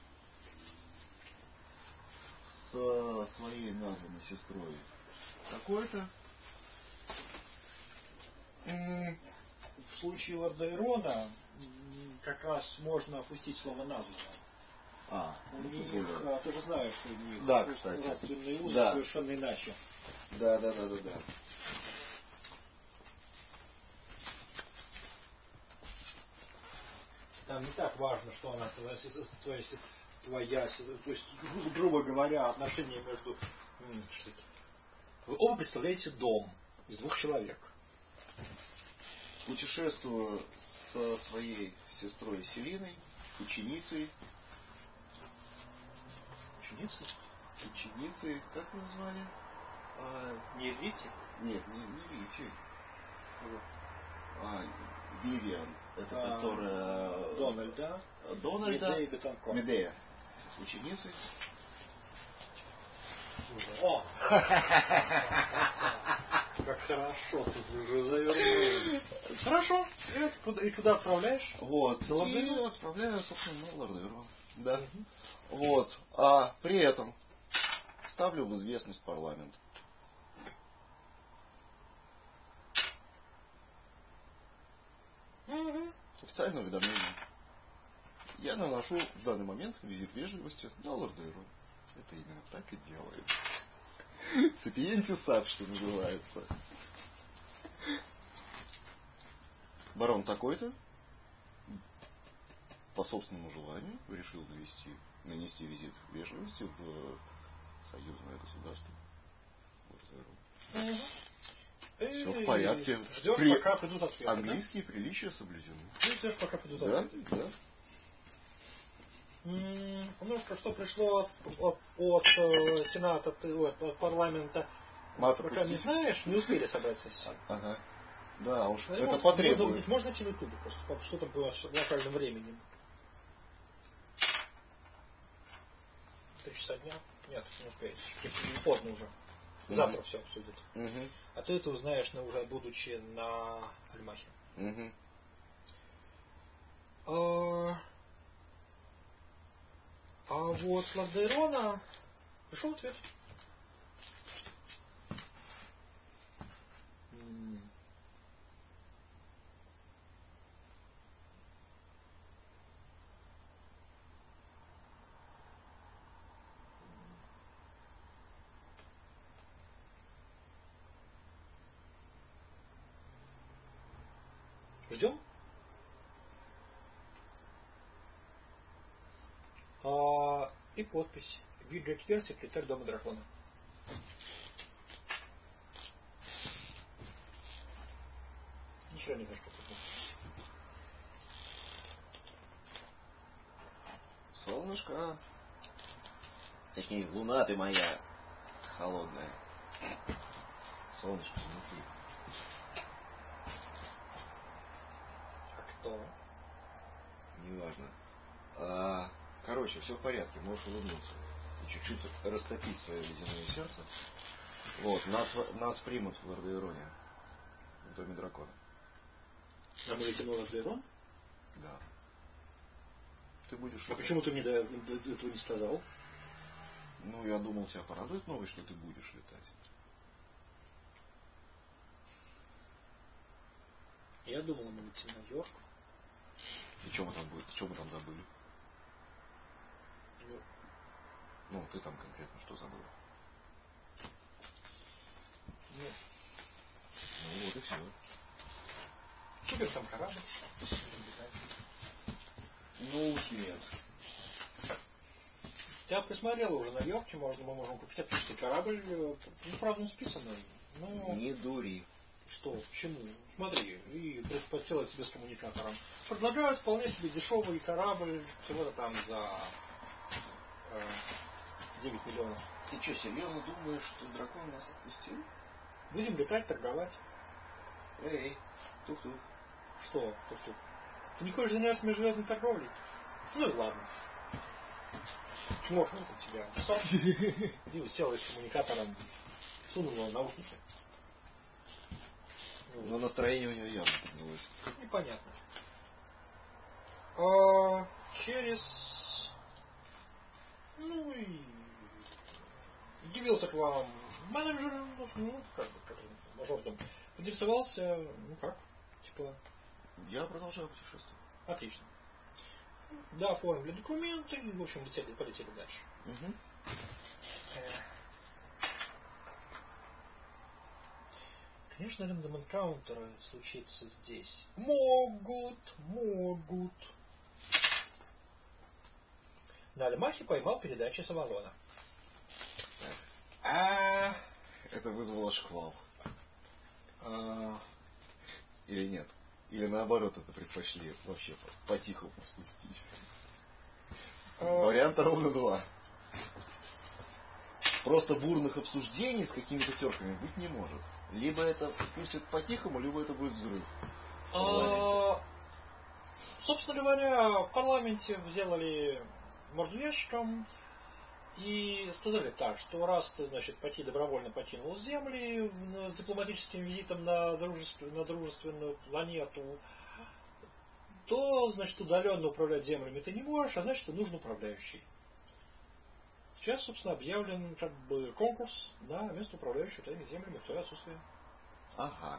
Speaker 2: со своей названной сестрой какой-то.
Speaker 1: В случае лорда Ирона как раз можно опустить слово названное. У них, ты же знаешь, у них родственные узы совершенно иначе.
Speaker 2: Да.
Speaker 1: Там не так важно, что она твоя, то есть, грубо говоря, отношения между... Вы оба представляете дом из двух человек.
Speaker 2: Путешествую со своей сестрой Селиной, ученицей. Ученицей, как ее звали?
Speaker 1: Не Рити?
Speaker 2: Нет, не Рити. Вивиан, это которая...
Speaker 1: Дональда.
Speaker 2: Медея Бетанкор. Медея. Ученицы.
Speaker 1: О! Как хорошо ты завернул. Хорошо. И куда отправляешь?
Speaker 2: Вот. И отправляю, собственно, на лорда Ирона. Да. Вот. А при этом ставлю в известность парламент. Официальное уведомление. Я наношу в данный момент визит вежливости на лорда Ирона. Это именно так и делается. Сапиенти сад, что называется. Барон такой-то по собственному желанию решил нанести визит вежливости в союзное государство лорда Ирона. Все в порядке.
Speaker 1: Ждешь, пока придут ответы.
Speaker 2: Английские приличия соблюдены.
Speaker 1: Ты ждешь, пока придут ответы.
Speaker 2: Да.
Speaker 1: Ну, что пришло от Сената, от парламента, пока не знаешь, не успели собрать сессию.
Speaker 2: Ага. Да, уж это потребует.
Speaker 1: Можно тянуть трубы просто, что-то было с локальным временем. 3 часа дня? Нет, не успеешь. Поздно уже. Завтра все обсудят. А ты это узнаешь, уже будучи на Альмахе. А вот с лорда Ирона пришел ответ. Ждем. и подпись. Библиотекарь, секретарь Дома Дракона. Ничего не знаешь, как это.
Speaker 2: Солнышко. Точнее, луна ты моя холодная. Солнышко внутри.
Speaker 1: А кто?
Speaker 2: Неважно. Короче, все в порядке, можешь улыбнуться. И чуть-чуть растопить свое ледяное сердце. Вот, нас примут в Лордоэроне. В Доме Дракона.
Speaker 1: А мы летим в Лордоэрон?
Speaker 2: Да. Ты будешь...
Speaker 1: А почему ты мне до этого не сказал?
Speaker 2: Ну, я думал, тебя порадует новость, что ты будешь летать.
Speaker 1: Я думал, мы летим в Нью-Йорк.
Speaker 2: И что мы там будет? Что мы там забыли? Ну, ты там конкретно что забыл? Ну вот и все.
Speaker 1: Супер, там корабль.
Speaker 2: Ну уж нет.
Speaker 1: Я присмотрел уже на Йорке, мы можем купить отличный корабль. Ну, правда, он списанный. Но...
Speaker 2: Не дури.
Speaker 1: Что? Почему? Смотри, и подселать себе с коммуникатором. Предлагают вполне себе дешевый корабль, всего-то там за 9 миллионов.
Speaker 2: Ты что, серьезно думаешь, что дракон нас отпустил?
Speaker 1: Будем летать, торговать.
Speaker 2: Эй, тук-тук.
Speaker 1: Что, тук-тук? Ты не хочешь заняться межзвездной торговлей? Ну и ладно. Можно это тебя. И сел с коммуникатором, сунул его в наушники.
Speaker 2: Но настроение у него явно поднялось.
Speaker 1: Непонятно. Через... Ну и... Явился к вам менеджер, ну, как бы, мажордом. Интересовался, ну как, типа...
Speaker 2: Я продолжаю путешествовать.
Speaker 1: Отлично. Да, оформили документы, и, в общем, полетели дальше.
Speaker 2: Угу.
Speaker 1: Конечно, рандом энкаунтеры случится здесь. Могут. На Альмахе поймал передачи с Авалона.
Speaker 2: Это вызвало шквал. Или нет? Или наоборот это предпочли вообще по-тихому спустить? Варианта ровно два. Просто бурных обсуждений с какими-то терками быть не может. Либо это спустят по-тихому, либо это будет взрыв в парламенте.
Speaker 1: Собственно говоря, в парламенте сделали морду ящиком и сказали так, что раз ты, значит, добровольно покинул земли с дипломатическим визитом на дружественную планету, то, значит, удаленно управлять землями ты не можешь, а значит, нужен управляющий. Сейчас, собственно, объявлен как бы конкурс на место управляющего твоими землями в твое отсутствие.
Speaker 2: Ага.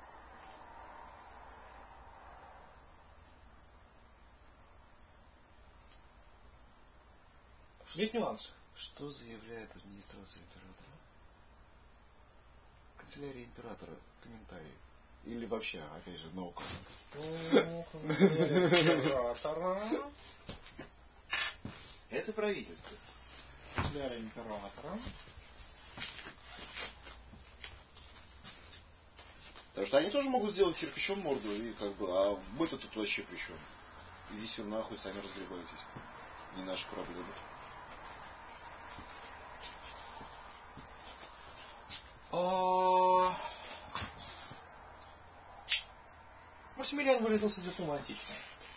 Speaker 1: Есть нюансы.
Speaker 2: Что заявляет администрация императора? Канцелярия императора. Комментарии. Или вообще, опять же, no comments. Это правительство.
Speaker 1: Канцелярия императора.
Speaker 2: Потому что они тоже могут сделать кирпичом морду и как бы, а мы-то тут вообще при чем? Идите нахуй, сами разгребайтесь. Не наши проблемы.
Speaker 1: Максимилиан выразился дипломатично.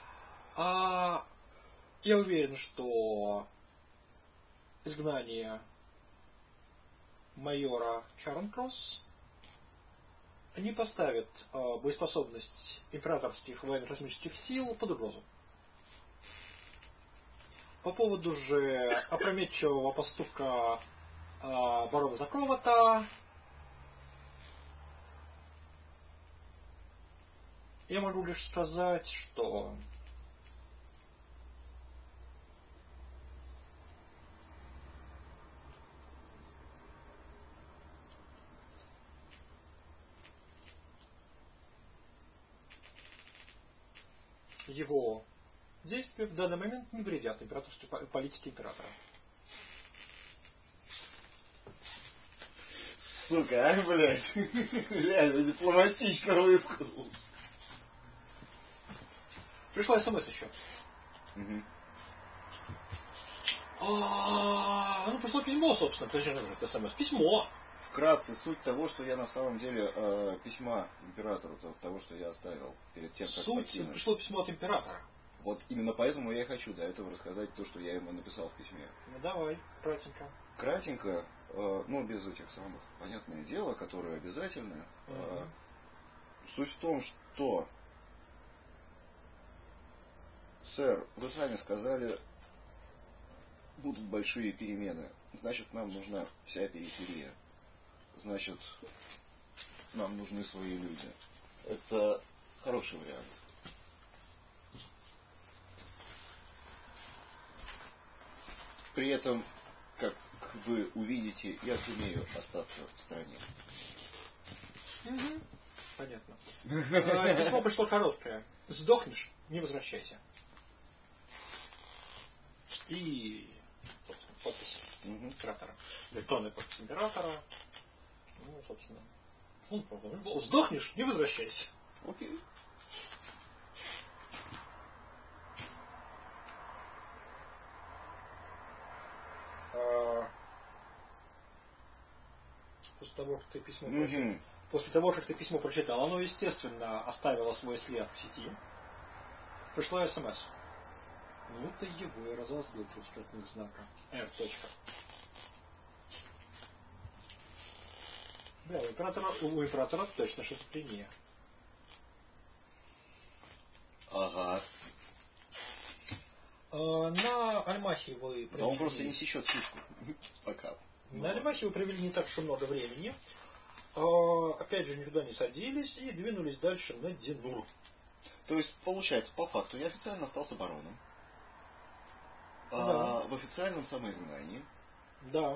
Speaker 1: Я уверен, что изгнание майора Чарнкросс не поставит боеспособность императорских военно-космических сил под угрозу. По поводу же опрометчивого поступка барона Закровата я могу лишь сказать, что его действия в данный момент не вредят императорской политике императора.
Speaker 2: сука, а, блядь. Реально дипломатично высказался.
Speaker 1: Пришла смс еще.
Speaker 2: Угу.
Speaker 1: Ну, пришло письмо, собственно. Подожди, это смс. Письмо.
Speaker 2: Вкратце, суть того, что я на самом деле письма императору, того, что я оставил перед тем, как покинуть.
Speaker 1: Пришло письмо от императора.
Speaker 2: Вот именно поэтому я и хочу до этого рассказать то, что я ему написал в письме.
Speaker 1: Ну давай, кратенько.
Speaker 2: Кратенько, без этих самых, понятное дело, которые обязательны. Суть в том, что, сэр, вы сами сказали, будут большие перемены. Значит, нам нужна вся периферия. Значит, нам нужны свои люди. Это хороший вариант. При этом, как вы увидите, я сумею остаться в стране.
Speaker 1: Понятно. Письмо пришло короткое. Сдохнешь, не возвращайся. И подпись императора. Электронная подпись императора. Ну, собственно. Сдохнешь, не возвращайся.
Speaker 2: Окей.
Speaker 1: После того, как ты письмо прочитал, после того, как ты письмо прочитал, оно, естественно, оставило свой след в сети. Пришла смс. Ну, ты его и разозлил 3 восклицательных знака. R. Да, у императора точно шизофрения.
Speaker 2: Ага.
Speaker 1: На Альмахе вы провели...
Speaker 2: Да он просто не сечет сишку. Пока.
Speaker 1: На Альмахе вы провели не так уж и много времени. Опять же, никуда не садились и двинулись дальше на Динур.
Speaker 2: То есть, получается, по факту, я официально остался бароном.
Speaker 1: Да.
Speaker 2: В официальном самоизгнании.
Speaker 1: Да.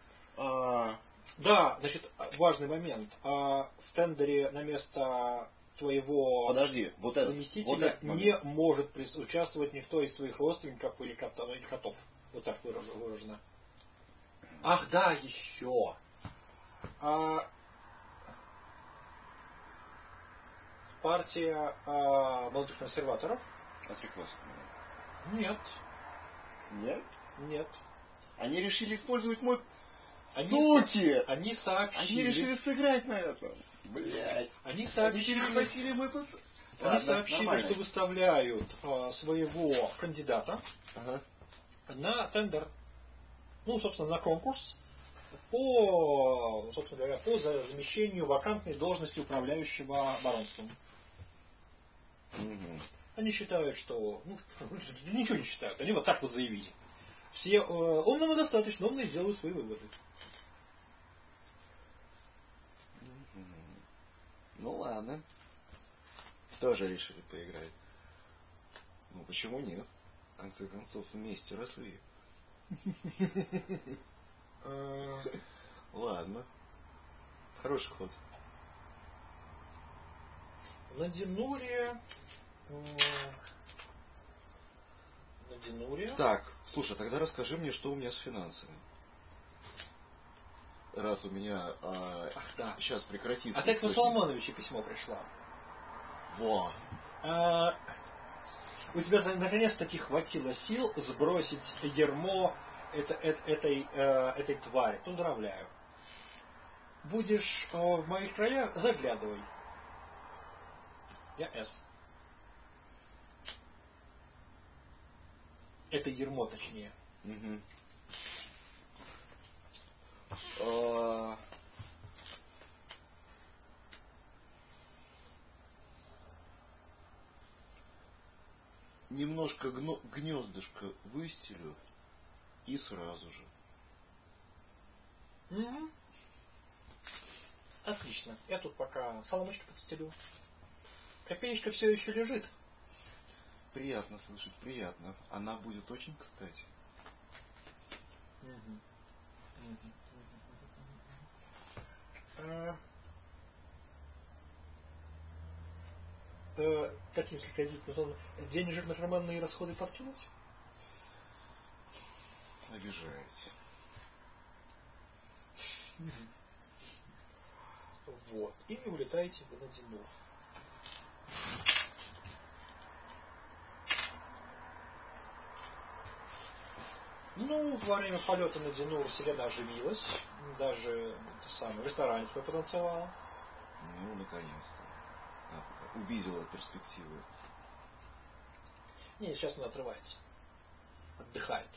Speaker 2: Да,
Speaker 1: значит, важный момент. В тендере на место твоего заместителя не может участвовать никто из твоих родственников или котов. Вот так выражено. Ах, да, еще. Партия молодых консерваторов.
Speaker 2: Отреклась от
Speaker 1: меня. Нет.
Speaker 2: Нет?
Speaker 1: Нет.
Speaker 2: Они решили использовать мой...
Speaker 1: Суки! Они сообщили...
Speaker 2: Они решили сыграть на этом. Блять.
Speaker 1: Они сообщили...
Speaker 2: Они перехватили мой...
Speaker 1: Они сообщили, что выставляют своего кандидата на тендер. Ну, собственно, на конкурс по замещению вакантной должности управляющего баронством. Они считают, что... ничего не считают. Они вот так вот заявили. Все умному достаточно, умные сделают свои выводы.
Speaker 2: Ну ладно. Тоже решили поиграть. Ну почему нет? В конце концов, вместе росли. Ладно. Хороший ход.
Speaker 1: На Динуре...
Speaker 2: Так, слушай, тогда расскажи мне, что у меня с финансами. Раз у меня сейчас прекратится...
Speaker 1: Опять на Соломоновича письмо пришло.
Speaker 2: Во.
Speaker 1: У тебя наконец-таки хватило сил сбросить ермо этой твари. Поздравляю. Будешь в моих краях, заглядывай. Я С. Это ермо, точнее.
Speaker 2: Немножко гнездышко выстелю и сразу же.
Speaker 1: Отлично. Я тут пока соломочку подстелю. Копеечка все еще лежит.
Speaker 2: Приятно слышать, приятно. Она будет очень кстати.
Speaker 1: Каким кредитным денежно-карманные расходы подкинуть?
Speaker 2: Обижаете.
Speaker 1: Вот. И улетаете вы на Динур. Ну, во время полета на Динур Селена оживилась. Даже это самое, в ресторане свой потанцевала.
Speaker 2: Ну, наконец-то. Увидела перспективы.
Speaker 1: Не, сейчас она отрывается. Отдыхает.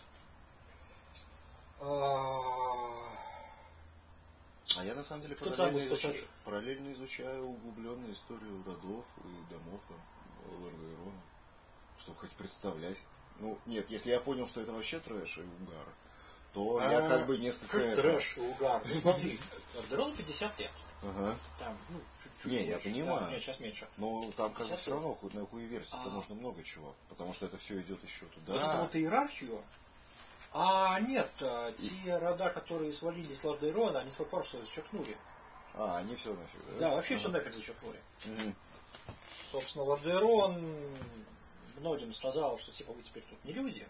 Speaker 2: А я на самом деле параллельно изучаю углубленную историю родов и домов там Лордейрона, чтобы хоть представлять. Ну, нет, если я понял, что это вообще трэш и угар, то я как бы несколько...
Speaker 1: Трэш и угар. Ну, смотри, Лордейрону 50 лет.
Speaker 2: Ага.
Speaker 1: Там, ну, чуть-чуть
Speaker 2: не,
Speaker 1: больше.
Speaker 2: я понимаю.
Speaker 1: Да, нет, сейчас меньше.
Speaker 2: Но там как бы все равно на хуеверсии-то можно много чего, потому что это все идет еще туда.
Speaker 1: Вот эту вот иерархию. Нет, те рода, которые свалились с Лордейрона, они свой парус зачеркнули.
Speaker 2: Они все нафиг, да?
Speaker 1: Да, вообще все нафиг зачеркнули.
Speaker 2: Угу.
Speaker 1: Собственно, Лордейрон многим сказал, что типа вы теперь тут не люди.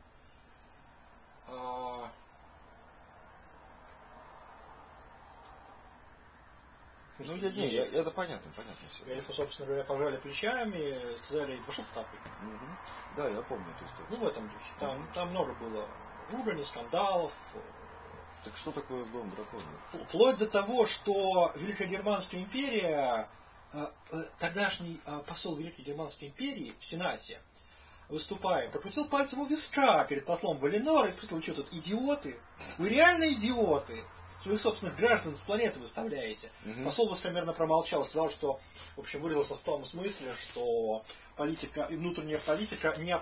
Speaker 2: Ну, это понятно все.
Speaker 1: Эльфы, собственно говоря, пожали плечами, сказали, пошел в тапы.
Speaker 2: Угу. Да, я помню эту историю.
Speaker 1: Ну, в этом духе. Там много было ругани, скандалов.
Speaker 2: Так что такое Дом дракона?
Speaker 1: Вплоть до того, что Великая Германская империя, тогдашний посол Великой Германской империи в Сенате, выступая, покрутил пальцем у виска перед послом Валинора и спросил: вы что тут, идиоты? Вы реально идиоты? Своих собственных граждан с планеты выставляете. Посол высокомерно промолчал, сказал, что, в общем, выразился в том смысле, что политика и внутренняя политика не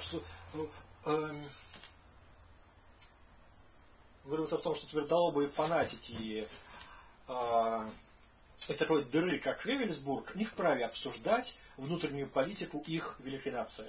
Speaker 1: выразился в том, что твердолобые фанатики из такой дыры, как Ревельсбург, не вправе обсуждать внутреннюю политику их великой нации.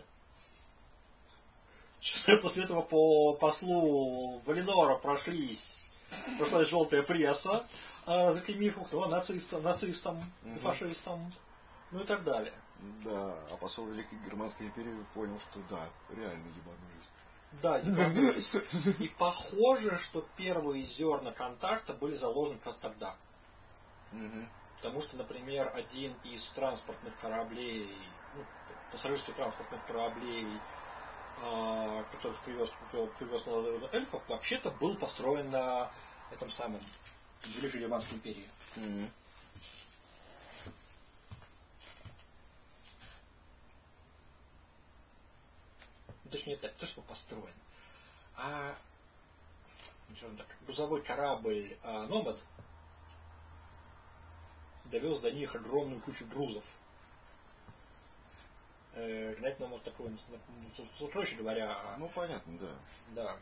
Speaker 1: После этого по послу Валинора прошлась желтая пресса, заклеймив его нацистом, фашистом, ну и так далее.
Speaker 2: Да, а посол Великой Германской империи понял, что да, реально ебанулись.
Speaker 1: Да, ебанулись. И похоже, что первые зерна контакта были заложены как раз тогда. Потому что, например, один из транспортных кораблей, пассажирских транспортных кораблей, которых привез на Лордейрон эльфов, вообще-то был построен на этом самом Великой Германской империи. Точнее, то, что построен. Грузовой корабль Номад довез до них огромную кучу грузов. Гнать нам вот такой, проще говоря.
Speaker 2: Ну, понятно, да.
Speaker 1: Да.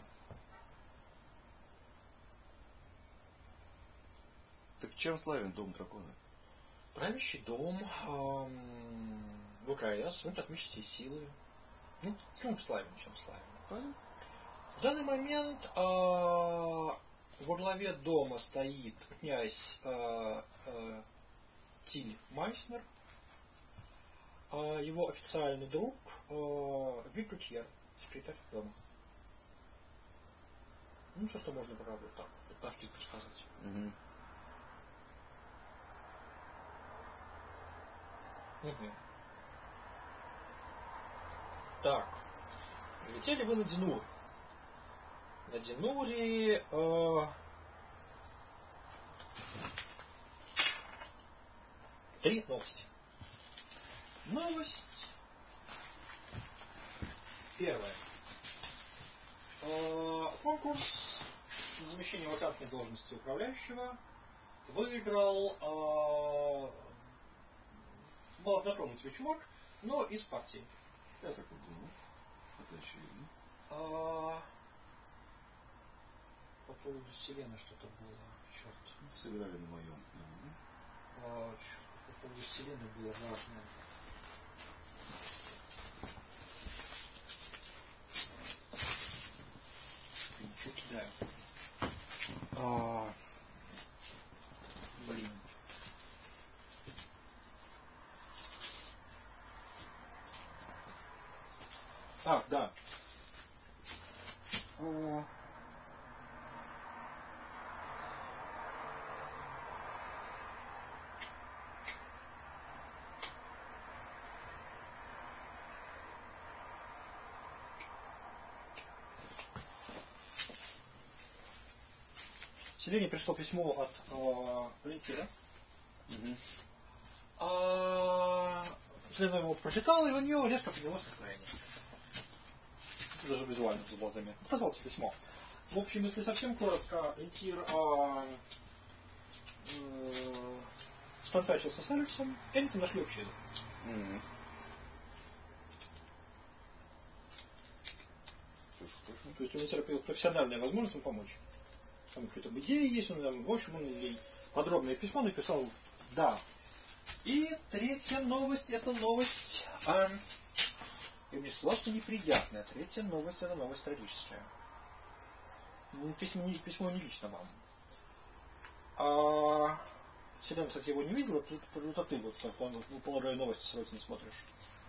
Speaker 2: Так чем славен Дом дракона?
Speaker 1: Правящий дом ВКС, космические силы. Ну, чем славен?
Speaker 2: Понятно.
Speaker 1: В данный момент во главе дома стоит князь Тиль Майснер, его официальный друг Викутьер, секретарь дома. Ну, что можно про так, сказать. Так, летели вы на Динур. На Динуре три новости. Новость первая. Конкурс на замещение вакантной должности управляющего выиграл малознакомый тебе чувак, но из партии.
Speaker 2: Я так и думал. Это очевидно.
Speaker 1: По поводу Селены что-то было. Черт.
Speaker 2: Сыграли на моем.
Speaker 1: По поводу Селены было важное. Что кидаю? Блин. Да. Селене пришло письмо от Валентина. Селена его прочитала, и у нее резко поднялось настроение. Это даже визуально было заметно. Показалось письмо. В общем, если совсем коротко, Эльтир сконтачился с Алексом, и они там нашли общий язык. То есть у Эльтира появилась профессиональная возможность ему помочь. Там какие-то идеи есть, он, в общем, он ей подробное письмо написал. Да. И третья новость, это новость, я бы не сказал, что неприятная. Третья новость, это новость трагическая. Письмо не лично вам. Селена, кстати, его не видела, ты вот, полагаю, новости с не смотришь.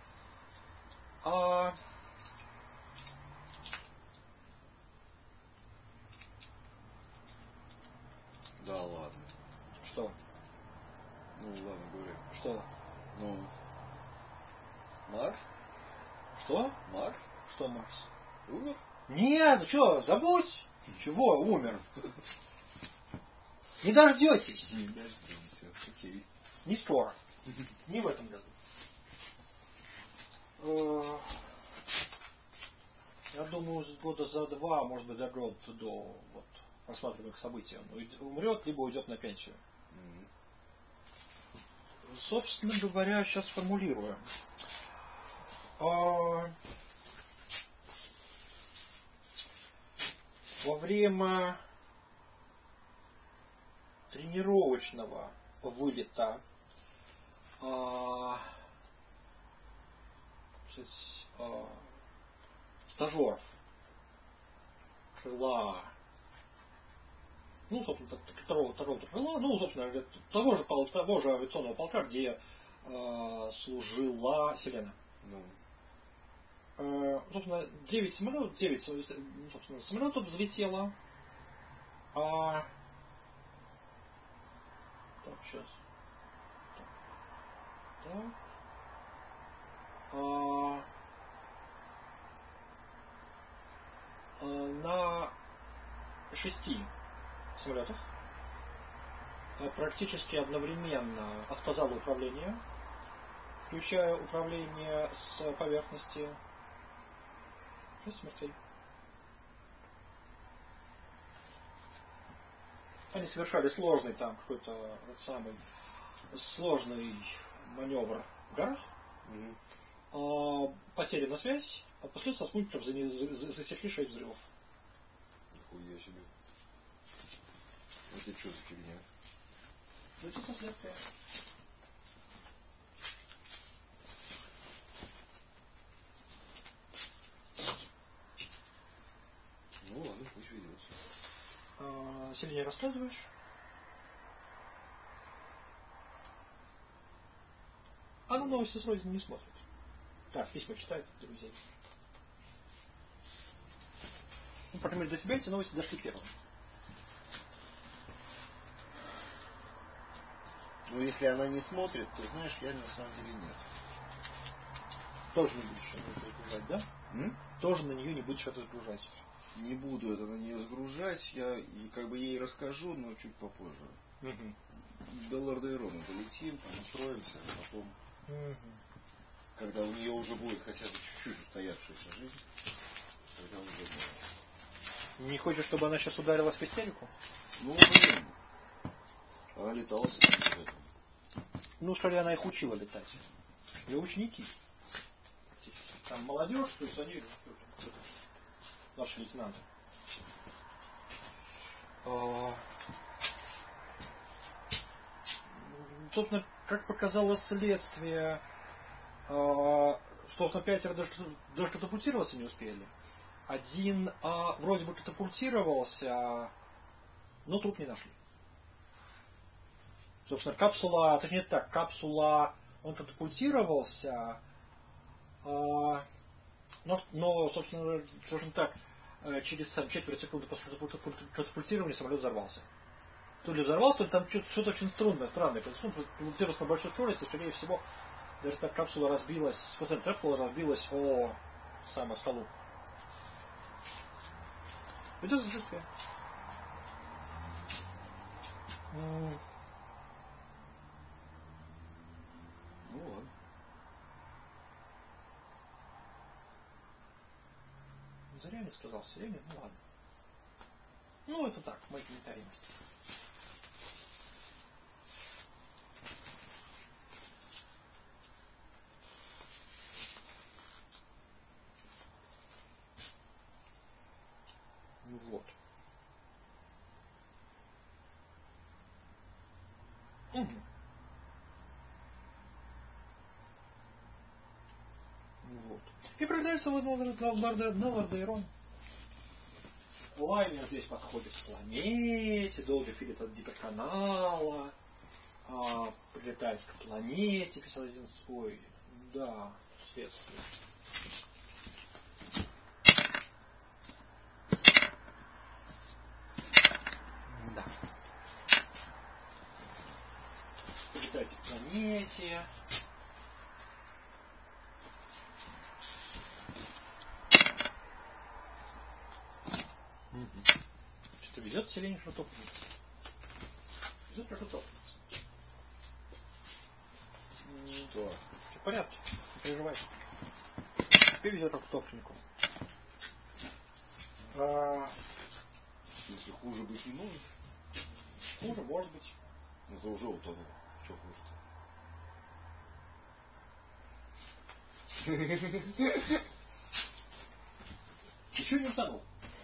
Speaker 2: Да ладно.
Speaker 1: Что?
Speaker 2: Ну ладно, говори.
Speaker 1: Что?
Speaker 2: Ну. Макс?
Speaker 1: Что?
Speaker 2: Макс?
Speaker 1: Что Макс?
Speaker 2: Умер?
Speaker 1: Нет, что, забудь. Чего умер? Не дождетесь.
Speaker 2: Не дождемся, окей.
Speaker 1: Не скоро. Не в этом году. Я думаю, года за 2, может быть, за год до рассматриваемых событий он умрет, либо уйдет на пенсию. Собственно говоря, сейчас сформулирую. Во время тренировочного вылета стажеров крыла, ну, собственно, второго крыла, ну, собственно, того же авиационного полка, где служила Селена. Собственно, 9 самолетов взлетело. Так, сейчас. Так. На 6 самолетах практически одновременно отказало управление, включая управление с поверхности. 6 смертей. Они совершали сложный там какой-то самый сложный маневр в горах. Потери на связь, а после со спутником засекли 6 взрывов.
Speaker 2: Нихуя себе. Это что за фигня?
Speaker 1: Это следствие.
Speaker 2: Ну ладно, пусть ведется.
Speaker 1: Селене рассказываешь? Она новости с родины не смотрит. Так, письма читает от друзей. Ну, по крайней мере, до тебя эти новости дошли первыми.
Speaker 2: Ну, если она не смотрит, то, знаешь, я на самом деле нет.
Speaker 1: Тоже не будешь на нее разгружать, да? Тоже на нее не будешь это разгружать.
Speaker 2: Не буду это на нее сгружать, я как бы ей расскажу, но чуть попозже. До Лордейрона долетим, там устроимся, а потом, когда у нее уже будет хотя бы чуть-чуть устоявшаяся жизнь, тогда уже будет.
Speaker 1: Не хочешь, чтобы она сейчас ударилась в истерику?
Speaker 2: Ну, блин. Она летала с этим.
Speaker 1: Ну, что ли, она их учила летать. Ее ученики. Там молодежь, то есть они наши лейтенанты. Собственно, как показало следствие, собственно, 5 даже катапультироваться не успели. Один вроде бы катапультировался, но труп не нашли. Собственно, капсула, точнее так, он катапультировался, но, собственно, скажем так, через четверть секунды после катапультирования самолет взорвался. То ли взорвался, то ли там что-то очень странное произошло. Катапультировался на большой скорости, скорее всего, даже так капсула разбилась, о самую скалу. Ведется следствие.
Speaker 2: Ну ладно.
Speaker 1: Зря не сказал Селене, ну ладно. Ну это так, мой комментарий. Вот. Угу. Вот. И проявляется вот на Лордейрон. Лайнер здесь подходит к планете, долго филит от гиперканала, прилетает к планете 51 свой. Да, следствие. Да. Прилетаете к планете. Что везет Селене шутопниц. Везет про шутопниц.
Speaker 2: Что?
Speaker 1: Все в порядке, не переживай. Теперь везет про утопленнику.
Speaker 2: Если хуже быть не может?
Speaker 1: Хуже может быть.
Speaker 2: Ну то уже утонул. Че хуже-то?
Speaker 1: Еще не утонул.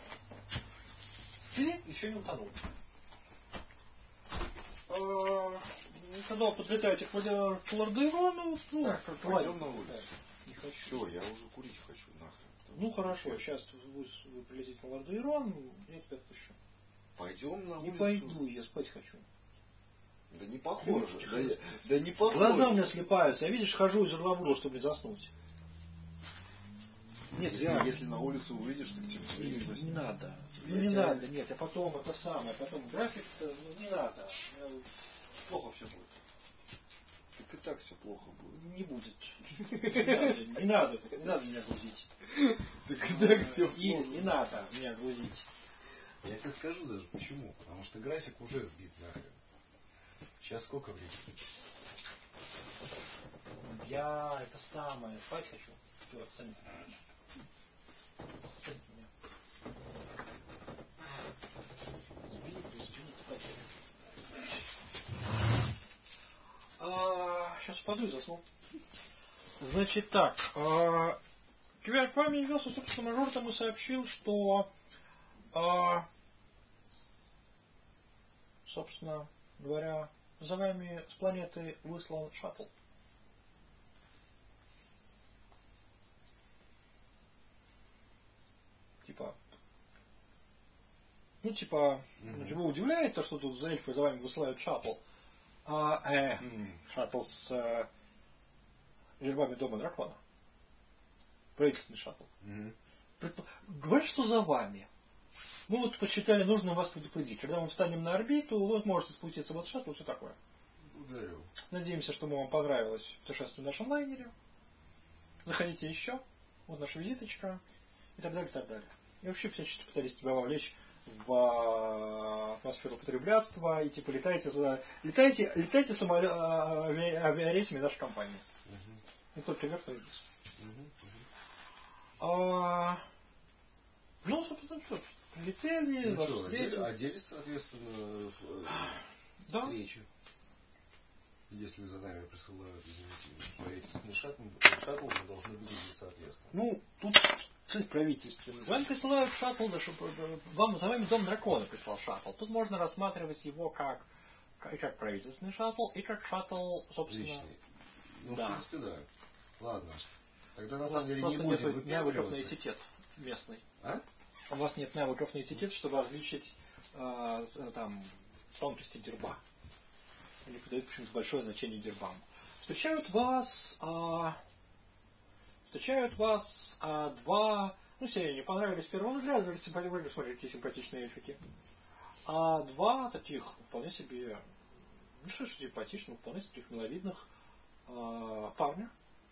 Speaker 1: Или еще не утонул. Когда вы подлетаете к Лордейрону, ну,
Speaker 2: так, пойдем на улицу.
Speaker 1: Не хочу.
Speaker 2: Все, я уже курить хочу, нахрен.
Speaker 1: Ну хорошо, сейчас вы прилетите на Лордейрон, я тебя отпущу.
Speaker 2: Пойдем на улицу.
Speaker 1: Не пойду, я спать хочу.
Speaker 2: Да не похоже. Да не похоже.
Speaker 1: Глаза у меня слепаются. Я, видишь, хожу из угла, чтобы не заснуть. Нет,
Speaker 2: если на улицу выйдешь, так тебе
Speaker 1: не надо. Не надо, нет, я потом это самое, потом график, не надо. Плохо все будет.
Speaker 2: Так и так все плохо будет.
Speaker 1: Не будет. Не надо меня грузить.
Speaker 2: Так и так все плохо.
Speaker 1: Не надо меня грузить.
Speaker 2: Я тебе скажу даже почему. Потому что график уже сбит нахрен. Сейчас сколько времени?
Speaker 1: Я это самое, спать хочу. Все, сами. Сейчас упаду и засну. Значит так. К вам явился, собственно, мажор там и сообщил, что собственно говоря, за вами с планеты выслан шаттл. Его удивляет то, что тут за эльфы за вами высылают шаттл. Шаттл с жербами дома дракона. Правительственный шаттл. Говорит, что за вами. Мы вот посчитали нужно вас предупредить. Когда мы встанем на орбиту, вы можете спуститься в этот шаттл, все такое.
Speaker 2: Благодарю.
Speaker 1: Надеемся, что вам понравилось путешествие в нашем лайнере. Заходите еще. Вот наша визиточка. И так далее, и так далее. И вообще всячески пытались тебя вовлечь в атмосферу потреблятства. И типа летайте авиарейсами нашей компании. И только вверх и вниз. Ну, собственно, что ж. Прилетели, вас встретили.
Speaker 2: Оделись, соответственно, встречи. Если за нами присылают, извините, правительственный шаттл, мы должны выглядеть соответственно.
Speaker 1: Ну, тут цель правительственный. За вами присылают шаттл, за вами Дом Дракона прислал шаттл. Тут можно рассматривать его как правительственный шаттл, и как шаттл, собственно...
Speaker 2: Личный. Ну,
Speaker 1: да.
Speaker 2: в принципе, да. Ладно. Тогда на самом деле не будем выпендриваться.
Speaker 1: Навыков на этикет местный. У вас нет навыков на этикет, чтобы различить там тонкости герба. Они придают почему-то большое значение гербам. Встречают вас два... Ну, себе не понравились с первого взгляда, смотрите, какие симпатичные эльфики. А два таких вполне себе... Ну, что ж симпатичных, вполне таких миловидных парня.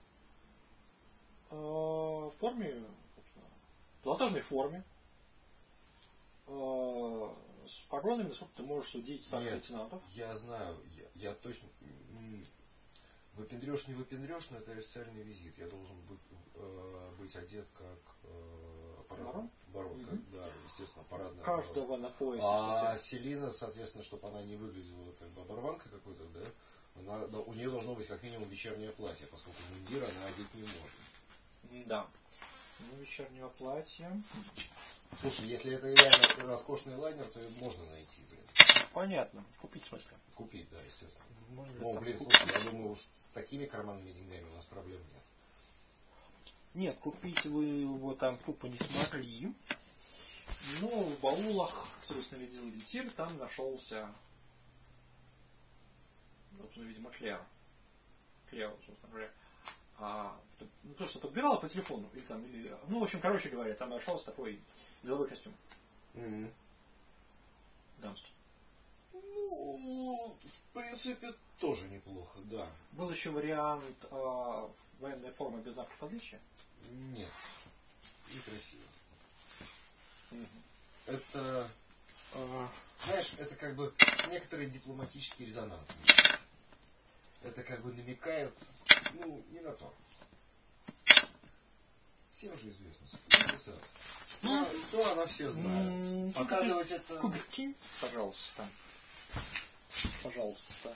Speaker 1: В форме... В пилотажной форме. с погонами, насколько ты можешь судить старых лейтенантов.
Speaker 2: Я знаю, я точно... Выпендрешь, не выпендрешь, но это официальный визит. Я должен быть одет как барон, как, да, естественно, парадная.
Speaker 1: Каждого на поясе.
Speaker 2: А Селина, соответственно, чтобы она не выглядела как бы оборванка какой-то, да, у нее должно быть как минимум вечернее платье, поскольку мундир она одеть не может.
Speaker 1: Да. Ну, вечернего платья.
Speaker 2: Слушай, если это реально роскошный лайнер, то его можно найти, блин.
Speaker 1: Понятно. Купить, в смысле?
Speaker 2: Купить, да, естественно.
Speaker 1: Может,
Speaker 2: блин, слушай, я думаю, уж с такими карманными деньгами у нас проблем нет.
Speaker 1: Нет, купить вы его там тупо не смогли. Но в баулах, которые снарядил Элитир, там нашелся, собственно, видимо, Клео, собственно говоря. Ну, то, что подбирала по телефону, в общем, короче говоря, там нашелся такой деловой костюм. Дамский.
Speaker 2: Ну, в принципе, тоже неплохо, да.
Speaker 1: Был еще вариант военной формы без знаков отличия.
Speaker 2: Нет, некрасиво. Это, знаешь, это как бы некоторый дипломатический резонанс. Это как бы намекает, не на то. Всем же известно. То она все знает. Показывать это...
Speaker 1: Кубики, пожалуйста. Пожалуйста.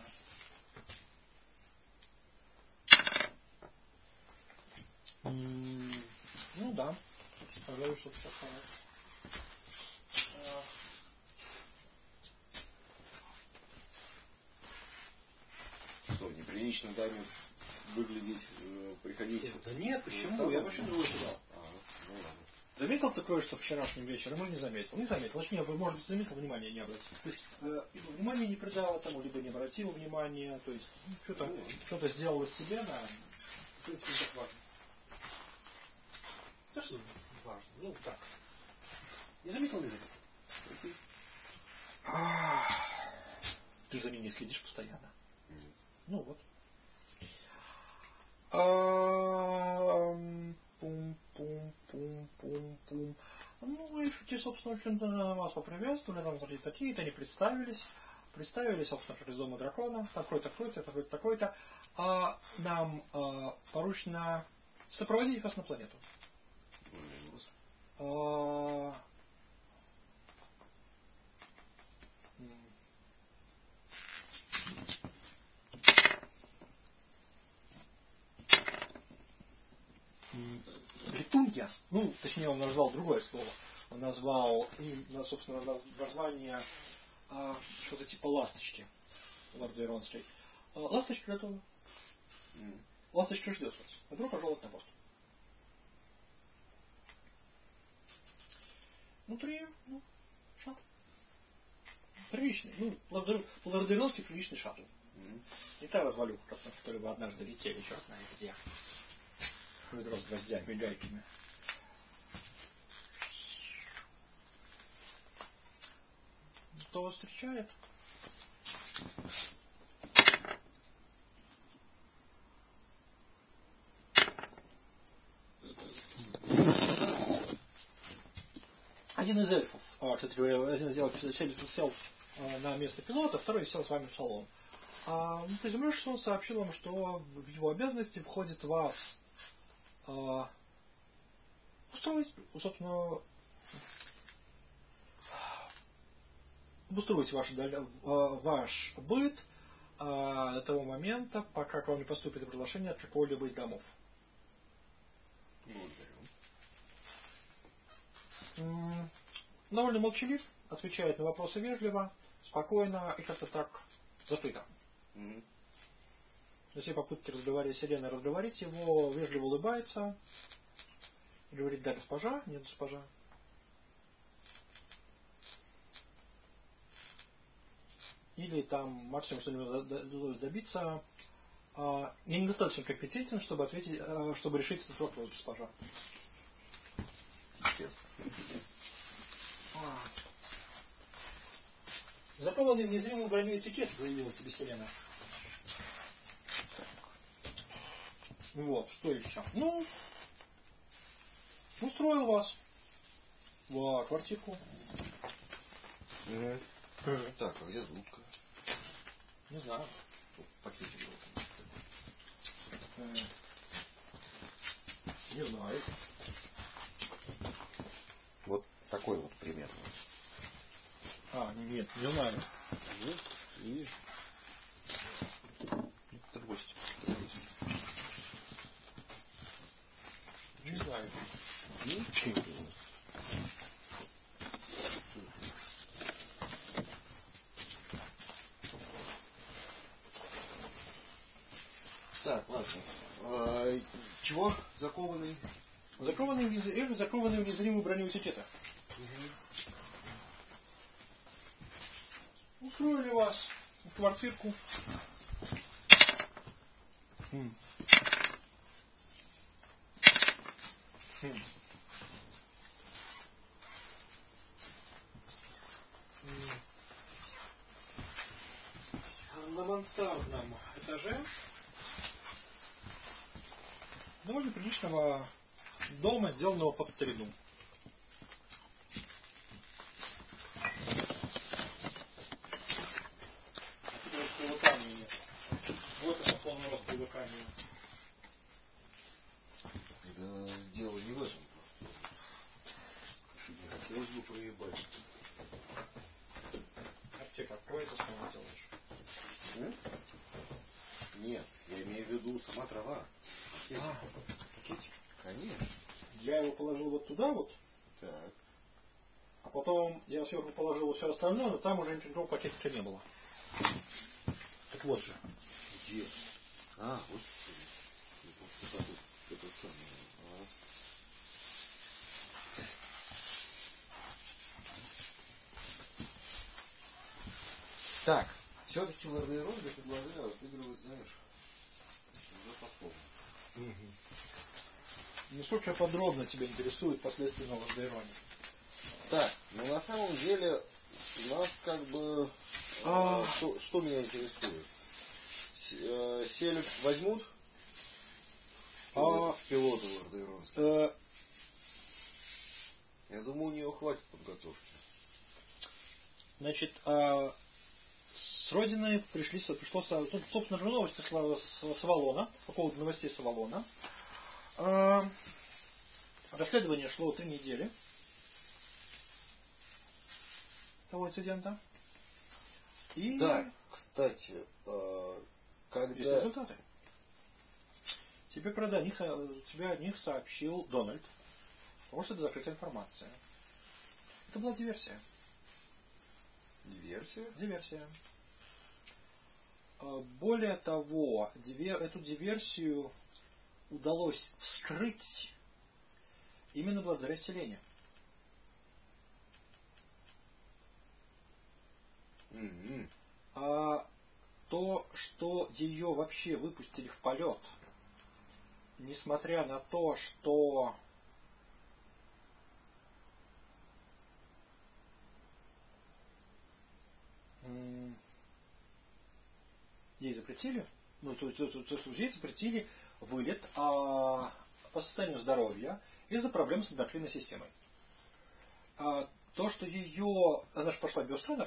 Speaker 1: Ну да. Пожалуй, что-то такое.
Speaker 2: Что, неприлично даме выглядеть, приходить?
Speaker 1: Да нет, почему? Я вообще другой сказал.
Speaker 2: Ну ладно.
Speaker 1: Заметил ты кое-что вчерашним вечером или не заметил? Не заметил. Значит, может быть, заметил, внимания не обратил. То есть, либо внимания не придал этому, либо не обратил внимания. То есть, что-то сделал из себя, да. В принципе, не так важно. Да что важно? Ну, так. Не заметил, не заметил. Ты за ней не следишь постоянно?
Speaker 2: Нет.
Speaker 1: Ну вот. Пум-пум-пум-пум-пум. Ну, и, собственно, очень вас поприветствовали, там такие-то, они представились, собственно, из дома дракона, такой-то, такой-то. Нам поручено сопроводить вас на планету. Летунья, точнее, он назвал другое слово. Он назвал, собственно, название что-то типа ласточки. Лордеронской. Ласточка готова. Ласточка ждет вас. Добро пожаловать на борт. Внутри, шаттл. Приличный. Лордеронский приличный шаттл. Не та развалюха, на которой вы однажды летели, черт знает где. Ведро с гвоздями и гайками. Кто вас встречает? Один из эльфов, кстати говоря, один из эльфов сел на место пилота, второй сел с вами в салон. Приземлившись, он сообщил вам, что в его обязанности входит вас устроить, собственно, обустроить ваш быт до того момента, пока к вам не поступит приглашение от какого-либо из домов.
Speaker 2: Благодарю.
Speaker 1: Довольно молчалив, отвечает на вопросы вежливо, спокойно и как-то так закрыто. На все попытки Селены разговорить его, вежливо улыбается и говорит: да, госпожа, нет, госпожа. Или там максимум что-нибудь удалось добиться. Я недостаточно компетентен, чтобы ответить, чтобы решить этот вопрос, госпожа. Заполнен незримую броню этикет, заявила тебе Селена. Вот, что еще? Устроил вас в квартирку.
Speaker 2: Так, а где дудка?
Speaker 1: Не знаю.
Speaker 2: Пакетик был.
Speaker 1: Не знаю.
Speaker 2: Вот такой вот примерно.
Speaker 1: Нет, не знаю.
Speaker 2: Вот, и...
Speaker 1: Трость. Не знаю.
Speaker 2: Ничего. Так, ладно. Чего? Закованный?
Speaker 1: Закованный в незримую броню этикета. Устроили вас в квартирку. На мансардном этаже довольно приличного дома, сделанного под старину. Вот это полный рост привыкания.
Speaker 2: Да, дело не в этом. Не хотелось бы проебать.
Speaker 1: Аптека откроется, снова делаешь.
Speaker 2: Нет, я имею в виду сама трава.
Speaker 1: Пакетик.
Speaker 2: Конечно.
Speaker 1: Я его положил вот туда вот.
Speaker 2: Так.
Speaker 1: А потом я сверху положил все остальное, но там уже никакого пакетика не было. Так вот же.
Speaker 2: Где? Вот. Это самое. Так, все-таки Лордейрон я предлагаю отыгрывать, знаешь, уже по полной.
Speaker 1: Насколько подробно тебя интересует последствия на Лордейроне?
Speaker 2: Так, ну на самом деле нас как бы... Что меня интересует? Селик возьмут? Пилота Лордейронского. Я думаю, у нее хватит подготовки.
Speaker 1: Значит, с родины пришло, собственно же, новости с Авалона, по поводу новостей с Авалона. Расследование шло 3 недели того инцидента. И...
Speaker 2: Да, кстати, когда...
Speaker 1: Есть результаты. Тебе о них сообщил Дональд, потому что это закрытая информация. Это была диверсия.
Speaker 2: Диверсия?
Speaker 1: Диверсия. Более того, эту диверсию удалось вскрыть именно благодаря Селене. А то, что ее вообще выпустили в полет, несмотря на то, что ей запретили, ей запретили вылет по состоянию здоровья из-за проблем с эндокринной системой. То, что она же пошла в биосканер,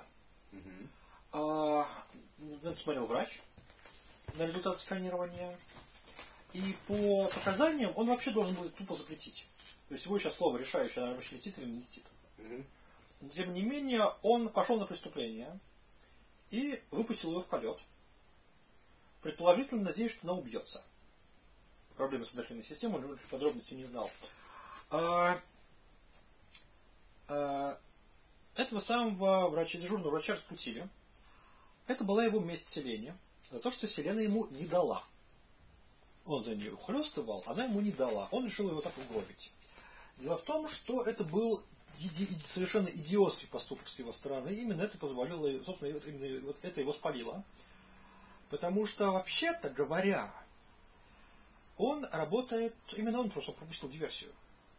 Speaker 1: смотрел врач на результат сканирования, и по показаниям он вообще должен был тупо запретить. То есть его сейчас слово решающее, она вообще летит или не летит. Тем не менее, он пошел на преступление и выпустил ее в полет. Предположительно, надеюсь, что она убьется. Проблемы с эндокринной системой, он подробностей не знал. Этого самого дежурного врача раскрутили. Это была его месть Селене за то, что Селена ему не дала. Он за нее ухлёстывал, она ему не дала. Он решил его так угробить. Дело в том, что это был совершенно идиотский поступок с его стороны. Именно это позволило, собственно, именно вот это его спалило. Потому что, вообще-то говоря, именно он просто пропустил диверсию.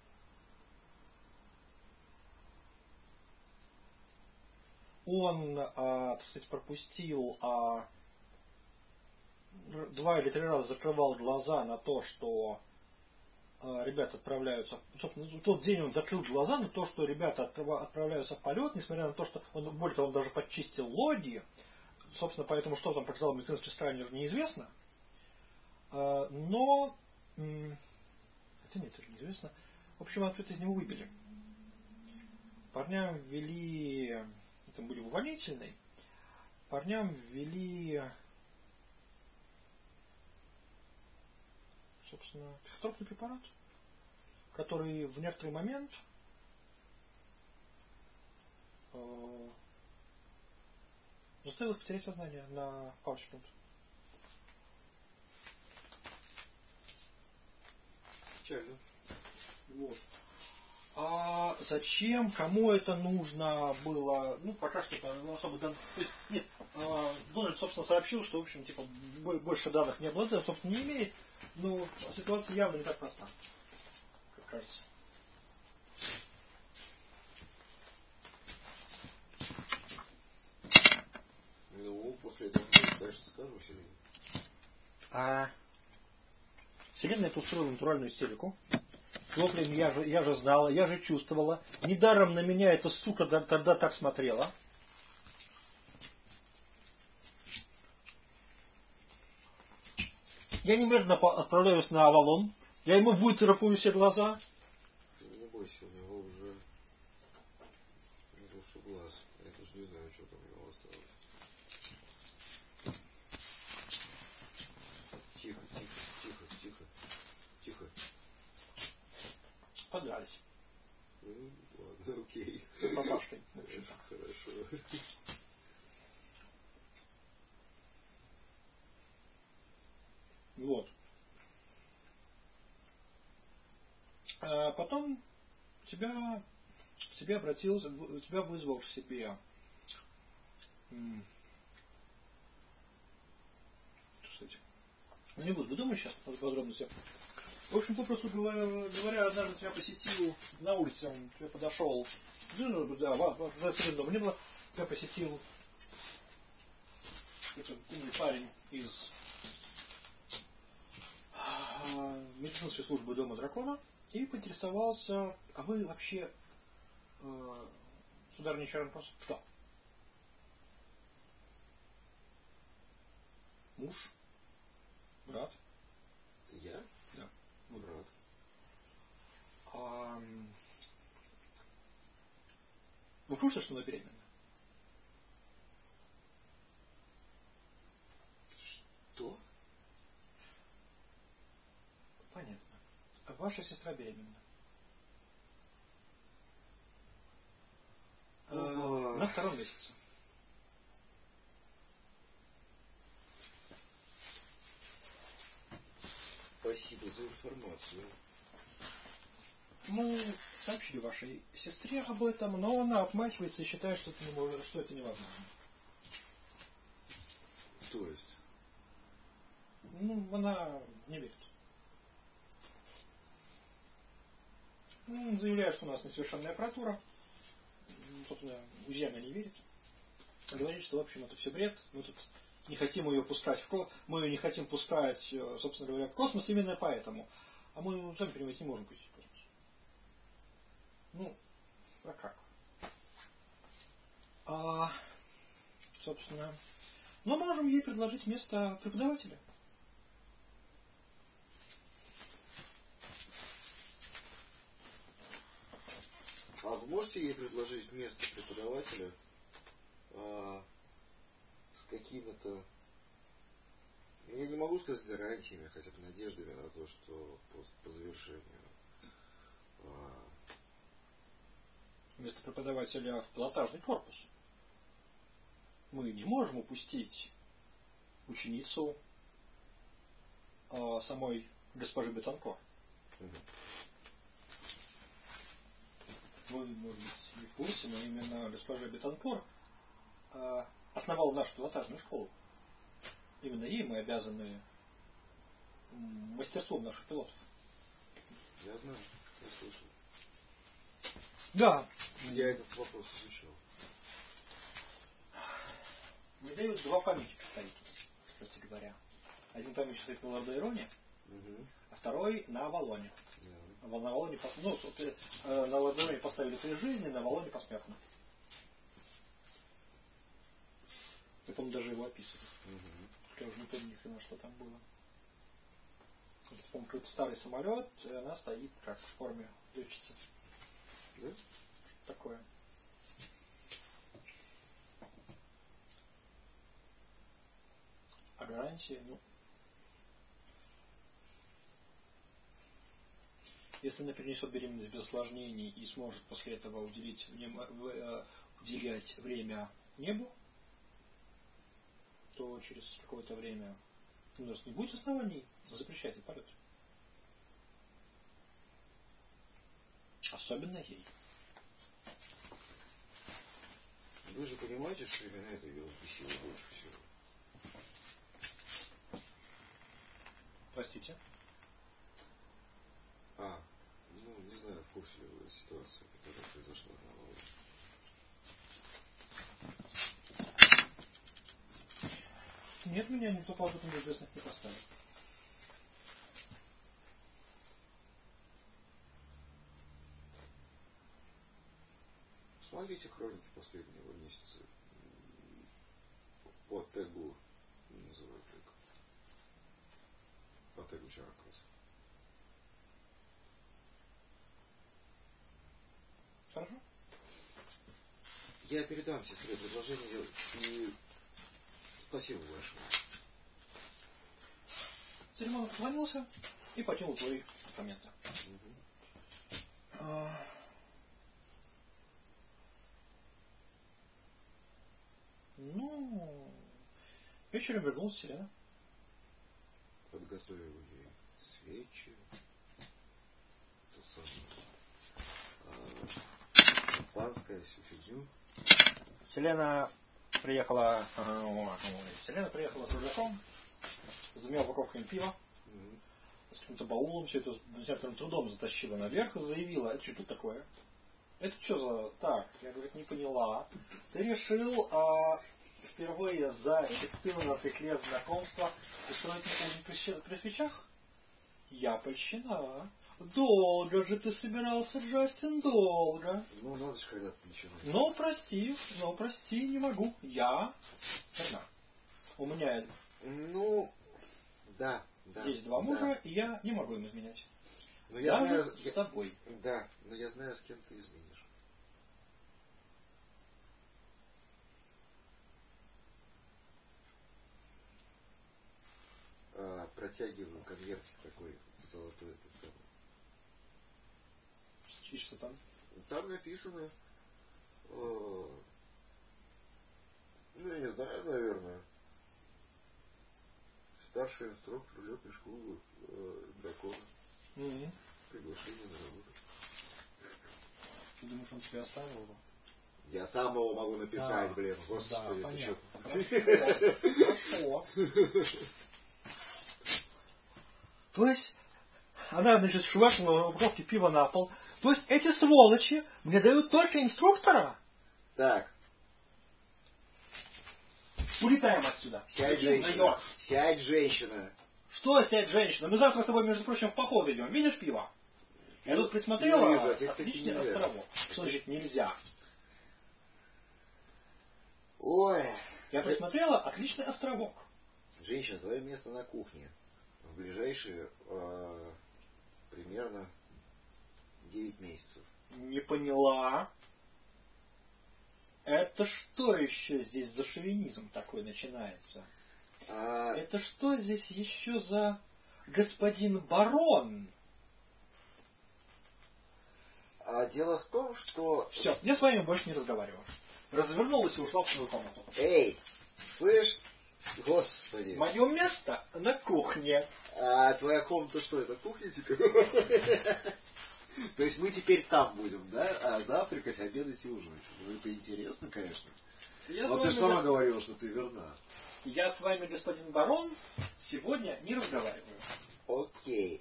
Speaker 1: Он, так сказать, пропустил 2 или 3 раза закрывал глаза на то, что ребята отправляются, собственно, в тот день он закрыл глаза на то, что ребята отправляются в полет, несмотря на то, что он, более того, он даже подчистил логи. Собственно, поэтому, что там показал медицинский сканер, неизвестно. Но, хотя нет, это неизвестно. В общем, ответ из него выбили. Парням ввели, это были увольнительные, парням ввели, собственно, психотропный препарат, который в некоторый момент заставил их потерять сознание на пару секунд.
Speaker 2: Печально.
Speaker 1: Вот. А зачем, кому это нужно было, ну, пока что это особо данных. То есть, нет, Дональд, собственно, сообщил, что, в общем, типа, больше данных не обладает, собственно, не имеет, но ситуация явно не так проста, как кажется.
Speaker 2: Ну, после этого я, конечно, скажу Вселенной.
Speaker 1: Вселенная устроила натуральную истерику. Воплем я же знала, я же чувствовала. Недаром на меня эта сука тогда так смотрела. Я немедленно отправляюсь на Авалон. Я ему выцарапаю все глаза.
Speaker 2: Ты не бойся, у него уже не то что глаз. Я даже не знаю, что там у него осталось. Тихо, тихо, тихо, тихо, тихо.
Speaker 1: Подрались.
Speaker 2: Ну, ладно, окей.
Speaker 1: С папашкой.
Speaker 2: Хорошо.
Speaker 1: Вот. А потом тебя обратился, тебя вызвал к себе. Кстати, ну не буду выдумывать сейчас подробности. В общем, попросту говоря, однажды тебя посетил на улице, он тебе подошел, да, вас дома не было, тебя посетил этот умный парень из медицинской службы Дома Дракона и поинтересовался, а вы вообще, сударыня Чарнкос, кто? Муж? Брат?
Speaker 2: Я?
Speaker 1: Да.
Speaker 2: Брат.
Speaker 1: Вы в курсе, что она беременна?
Speaker 2: Что?
Speaker 1: Понятно. А ваша сестра беременна? На втором месяце.
Speaker 2: Спасибо за информацию.
Speaker 1: Мы сообщили вашей сестре об этом, но она отмахивается и считает, что это невозможно.
Speaker 2: То есть?
Speaker 1: Ну, она не верит. Заявляет, что у нас несовершенная аппаратура. Собственно, УЗИ она не верит. Говорит, что, в общем, это все бред. Мы тут не хотим ее пускать мы ее не хотим пускать, собственно говоря, в космос именно поэтому. А мы, сами понимаете, не можем пустить в космос. Ну, а как? Собственно, мы можем ей предложить место преподавателя.
Speaker 2: А вы можете ей предложить место преподавателя с какими-то, я не могу сказать гарантиями, хотя бы надеждами на то, что по завершению
Speaker 1: Место преподавателя в пилотажный корпус. Мы не можем упустить ученицу самой госпожи Бетанкор. Вы, может быть, не в курсе, но именно госпожа Бетанкор основала нашу пилотажную школу. Именно ей мы обязаны мастерством наших пилотов.
Speaker 2: Я знаю, я слышал.
Speaker 1: Да.
Speaker 2: Я этот вопрос изучал.
Speaker 1: Мне дают два памятника стоит, кстати говоря. Один памятник стоит на Лордоэроне, а второй на Авалоне. На Авалоне, на Авалоне поставили 3 жизни, на Авалоне посмертно. Я помню, даже его описывали. Я уже не помню ни хрена, что там было. Это, по-моему, какой-то старый самолет, и она стоит как в форме летчицы.
Speaker 2: Да?
Speaker 1: Что такое? А гарантии, если она перенесет беременность без осложнений и сможет после этого уделять время небу, то через какое-то время у нас не будет оснований запрещать этот полет. Особенно ей.
Speaker 2: Вы же понимаете, что именно это ее взбесило больше всего?
Speaker 1: Простите?
Speaker 2: Не знаю, в курсе ситуации, которая произошла на Авалоне.
Speaker 1: Нет, меня никто по поводу неизвестных не поставил.
Speaker 2: Смотрите хроники последнего месяца. По тегу, называют тег. По тегу Чаракас.
Speaker 1: Хорошо?
Speaker 2: Я передам все свои предложения и спасибо большое.
Speaker 1: Церемонно поклонился и покинул твои апартаменты. Вечером вернулась Селена.
Speaker 2: Подготовил ей свечи. Это самое. Шампанское, всю фигню.
Speaker 1: Селена приехала с рюкзаком, с 2 упаковками пива, с каким-то баулом, все это с некоторым трудом затащила наверх и заявила: это что тут такое? Это что за... Так, я, говорит, не поняла. Ты решил впервые за эффективных лет знакомства устроить ужин при свечах? Я польщена. Долго же ты собирался, Джастин, долго.
Speaker 2: Надо же когда-то начинать.
Speaker 1: Прости, не могу. Я верна. У меня
Speaker 2: да.
Speaker 1: Есть 2 мужа, и я не могу им изменять.
Speaker 2: Но я
Speaker 1: даже
Speaker 2: знаю,
Speaker 1: с тобой.
Speaker 2: Да, но я знаю, с кем ты изменишь. Протягиваю конвертик такой золотой, этот самый.
Speaker 1: И что там?
Speaker 2: Там написано, я не знаю, наверное, старший инструктор летной школы дракона. Приглашение на работу.
Speaker 1: Ты думаешь, он тебе оставил его?
Speaker 2: Я сам его могу написать, блин. Господи,
Speaker 1: да,
Speaker 2: ты что?
Speaker 1: Хорошо. То есть, она, значит, швыркнула упаковки пива на пол. То есть, эти сволочи мне дают только инструктора?
Speaker 2: Так.
Speaker 1: Улетаем отсюда.
Speaker 2: Сядь, женщина. Сядь, женщина.
Speaker 1: Что сядь, женщина? Мы завтра с тобой, между прочим, в поход идем. Видишь пиво? Я тут присмотрела отличный островок. Что значит нельзя?
Speaker 2: Ой.
Speaker 1: Я присмотрела отличный островок.
Speaker 2: Женщина, твое место на кухне. В ближайшие примерно 9 месяцев.
Speaker 1: Не поняла. Это что еще здесь за шовинизм такой начинается? Это что здесь еще за господин барон?
Speaker 2: Дело в том, что...
Speaker 1: Все, я с вами больше не разговариваю. Развернулась и ушла в свою комнату.
Speaker 2: Эй, слышь? Господи.
Speaker 1: Мое место на кухне.
Speaker 2: А твоя комната что, это кухня теперь? То есть мы теперь там будем, да? Завтракать, обедать и ужинать. Это интересно, конечно. Но ты сама говорила, что ты верна.
Speaker 1: Я с вами, господин барон, сегодня не разговариваю.
Speaker 2: Окей.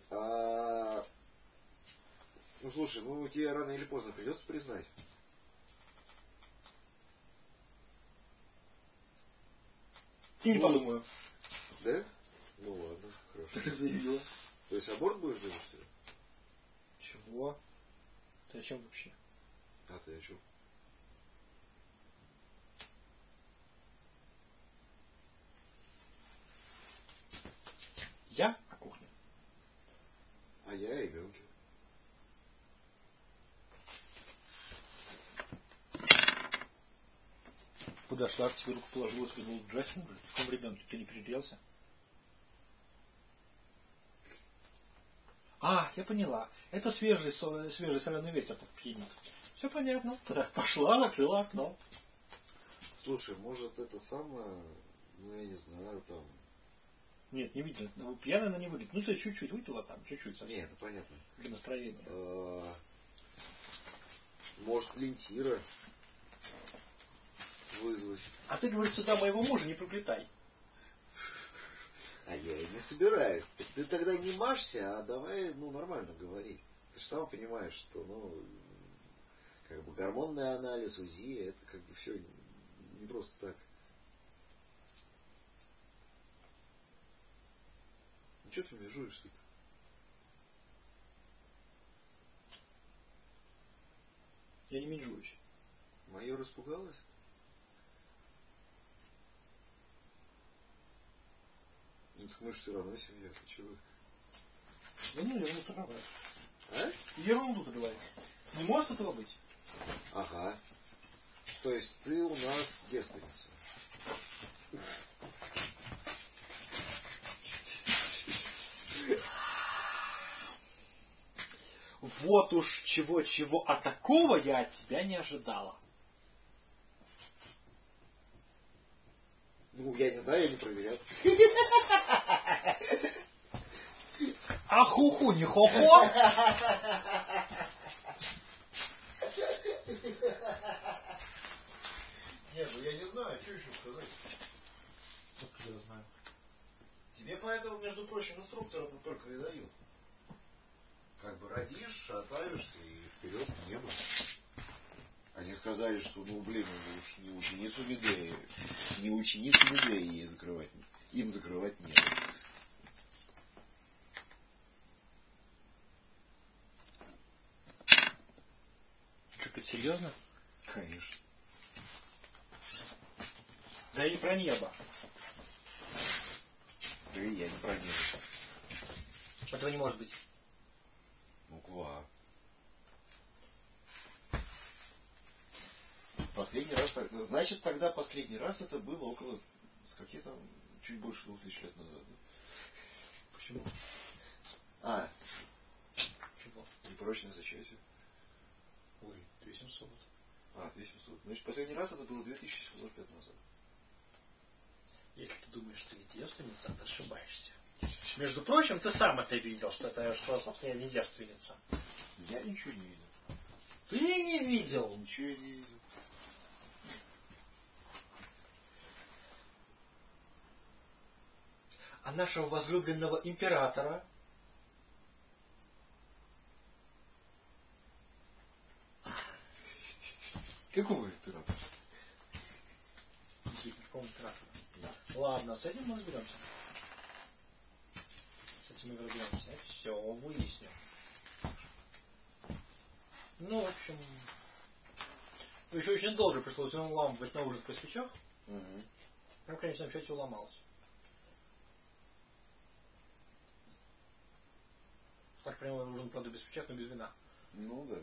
Speaker 2: Слушай, тебе рано или поздно придется признать.
Speaker 1: Я не подумаю.
Speaker 2: Да? Ладно, хорошо.
Speaker 1: Ты заявила.
Speaker 2: То есть аборт будешь делать, что ли?
Speaker 1: Чего? Ты о чем вообще?
Speaker 2: А ты о чем?
Speaker 1: Я о кухне.
Speaker 2: А я о ребенке.
Speaker 1: Подошла, к тебе руку положила, сказала, Джастин, в каком ребенке? Ты не перегрелся? А, я поняла. Это свежий соленый ветер так пьянит. Все понятно. Пошла, закрыла окно.
Speaker 2: Слушай, может это самое, ну я не знаю, там...
Speaker 1: Нет, не видно. Пьяная она не выглядит. Ну, ты чуть-чуть выпила там, чуть-чуть совсем.
Speaker 2: Нет, это понятно.
Speaker 1: Для настроения.
Speaker 2: Может, лентира вызвать.
Speaker 1: А ты, говоришь, сюда моего мужа не приплетай.
Speaker 2: А я и не собираюсь. Ты тогда не машься, а давай, ну, нормально говори. Ты же сам понимаешь, что, ну, как бы гормонный анализ, УЗИ, это как бы все не просто так. Ну, что ты мне жуешься-то?
Speaker 1: Я не менжуюсь.
Speaker 2: Майор испугалась? Ну, так мы же все равно семья, ты чего?
Speaker 1: Да ну, ерунду ты говоришь.
Speaker 2: А?
Speaker 1: Ерунду ты говоришь. Не может этого быть?
Speaker 2: Ага. То есть ты у нас девственница.
Speaker 1: Вот уж чего-чего, а такого я от тебя не ожидала.
Speaker 2: Ну, я не знаю, я не проверял.
Speaker 1: А хуху не хо-хо?
Speaker 2: Нет, ну я не знаю, что еще сказать.
Speaker 1: Откуда я знаю?
Speaker 2: Тебе поэтому, между прочим, инструкторы только и дают. Как бы родишь, отправишься и вперед в небо. Они сказали, что, ну, блин, ну, уж не ученицу Медеи, не ученицу Медеи им закрывать небо.
Speaker 1: Что, ты серьезно?
Speaker 2: Конечно.
Speaker 1: Да и про небо.
Speaker 2: Да и я не про небо.
Speaker 1: Этого не может быть.
Speaker 2: Буква. Последний раз, значит, тогда последний раз это было около, с каких там, чуть больше 2000 лет назад. Да?
Speaker 1: Почему? Чего?
Speaker 2: Непорочное зачатие.
Speaker 1: Ой, 2700.
Speaker 2: 2700. Значит, последний раз это было 2700 лет назад.
Speaker 1: Если ты думаешь, что я девственница, ты ошибаешься. Между прочим, ты сам это видел, что собственно, я не девственница.
Speaker 2: Я ничего не видел.
Speaker 1: Ты не видел?
Speaker 2: Ничего я не видел.
Speaker 1: А нашего возлюбленного императора
Speaker 2: Какого императора?
Speaker 1: Какого императора?
Speaker 2: Да.
Speaker 1: Ладно, с этим мы разберемся. С этим мы разберемся. Все, выясним. Ну, в общем, еще очень долго пришлось ему лампать на ужин при свечах.
Speaker 2: Угу.
Speaker 1: Там, конечно, в счете уломалось. Так прямо ужин, правда, без свечах, но без вина.
Speaker 2: Ну да.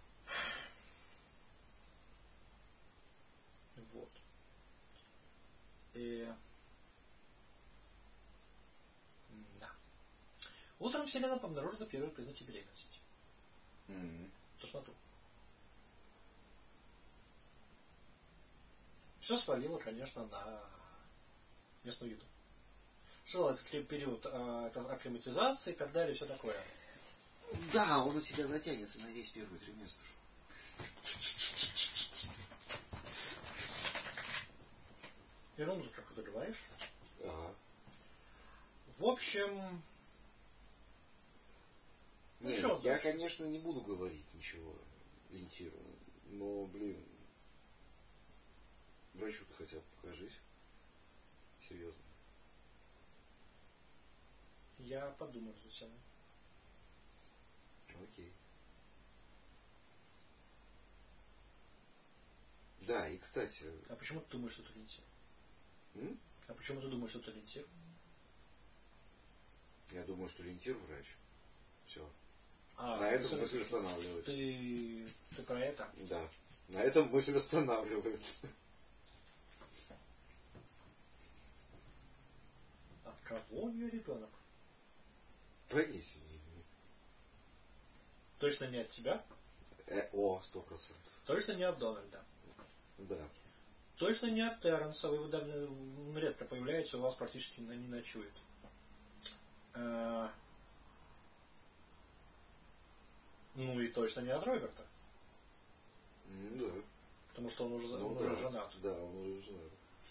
Speaker 1: Вот. И... Да. Утром Селена обнаружила первые признаки беременности.
Speaker 2: Угу.
Speaker 1: Тошноту. Все свалило, конечно, на местную еду. Шел этот период акклиматизации и так далее, все такое.
Speaker 2: Да, он у тебя затянется на весь первый триместр.
Speaker 1: Ерунду, как ты говоришь.
Speaker 2: Ага.
Speaker 1: В общем...
Speaker 2: Нет, я, конечно, не буду говорить ничего лентированного, но, блин, врачу-то хотя бы покажись. Серьезно.
Speaker 1: Я подумаю, зачем.
Speaker 2: Окей. Да, и кстати...
Speaker 1: А почему ты думаешь, что ты ориентир? А почему ты думаешь, что ты ориентир?
Speaker 2: Я думаю, что ориентир врач. Все.
Speaker 1: На
Speaker 2: этом мысль останавливается.
Speaker 1: Ты про это?
Speaker 2: Да. На этом мысль останавливается.
Speaker 1: От кого у нее ребенок?
Speaker 2: Понятия не имею.
Speaker 1: Точно не от тебя?
Speaker 2: 100%.
Speaker 1: Точно не от Дональда?
Speaker 2: Да.
Speaker 1: Точно не от Терренса. Вы довольно редко появляетесь, у вас практически не ночует. Ну и точно не от Роберта.
Speaker 2: Да.
Speaker 1: Потому что он уже женат.
Speaker 2: Да, он уже женат.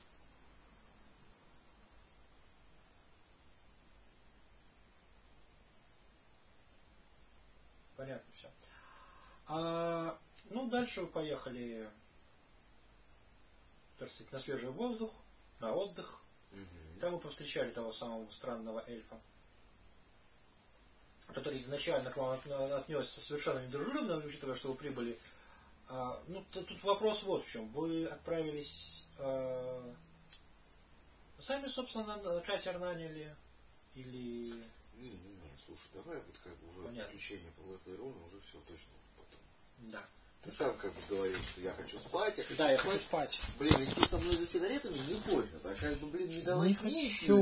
Speaker 1: Понятно все. Ну, дальше вы поехали, так сказать, на свежий воздух, на отдых. Там мы повстречали того самого странного эльфа, который изначально к вам отнесся совершенно недружелюбно, учитывая, что вы прибыли. Ну, тут вопрос вот в чем. Вы отправились... сами, собственно, катер наняли? Или...
Speaker 2: Не, слушай, давай вот как бы уже приключения по Лэппой Рону уже все точно потом.
Speaker 1: Да.
Speaker 2: Ты сам как бы говорил, что я хочу спать,
Speaker 1: я хочу спать.
Speaker 2: Блин, идти со мной за сигаретами не больно. А как бы, блин, не давай
Speaker 1: не хочу.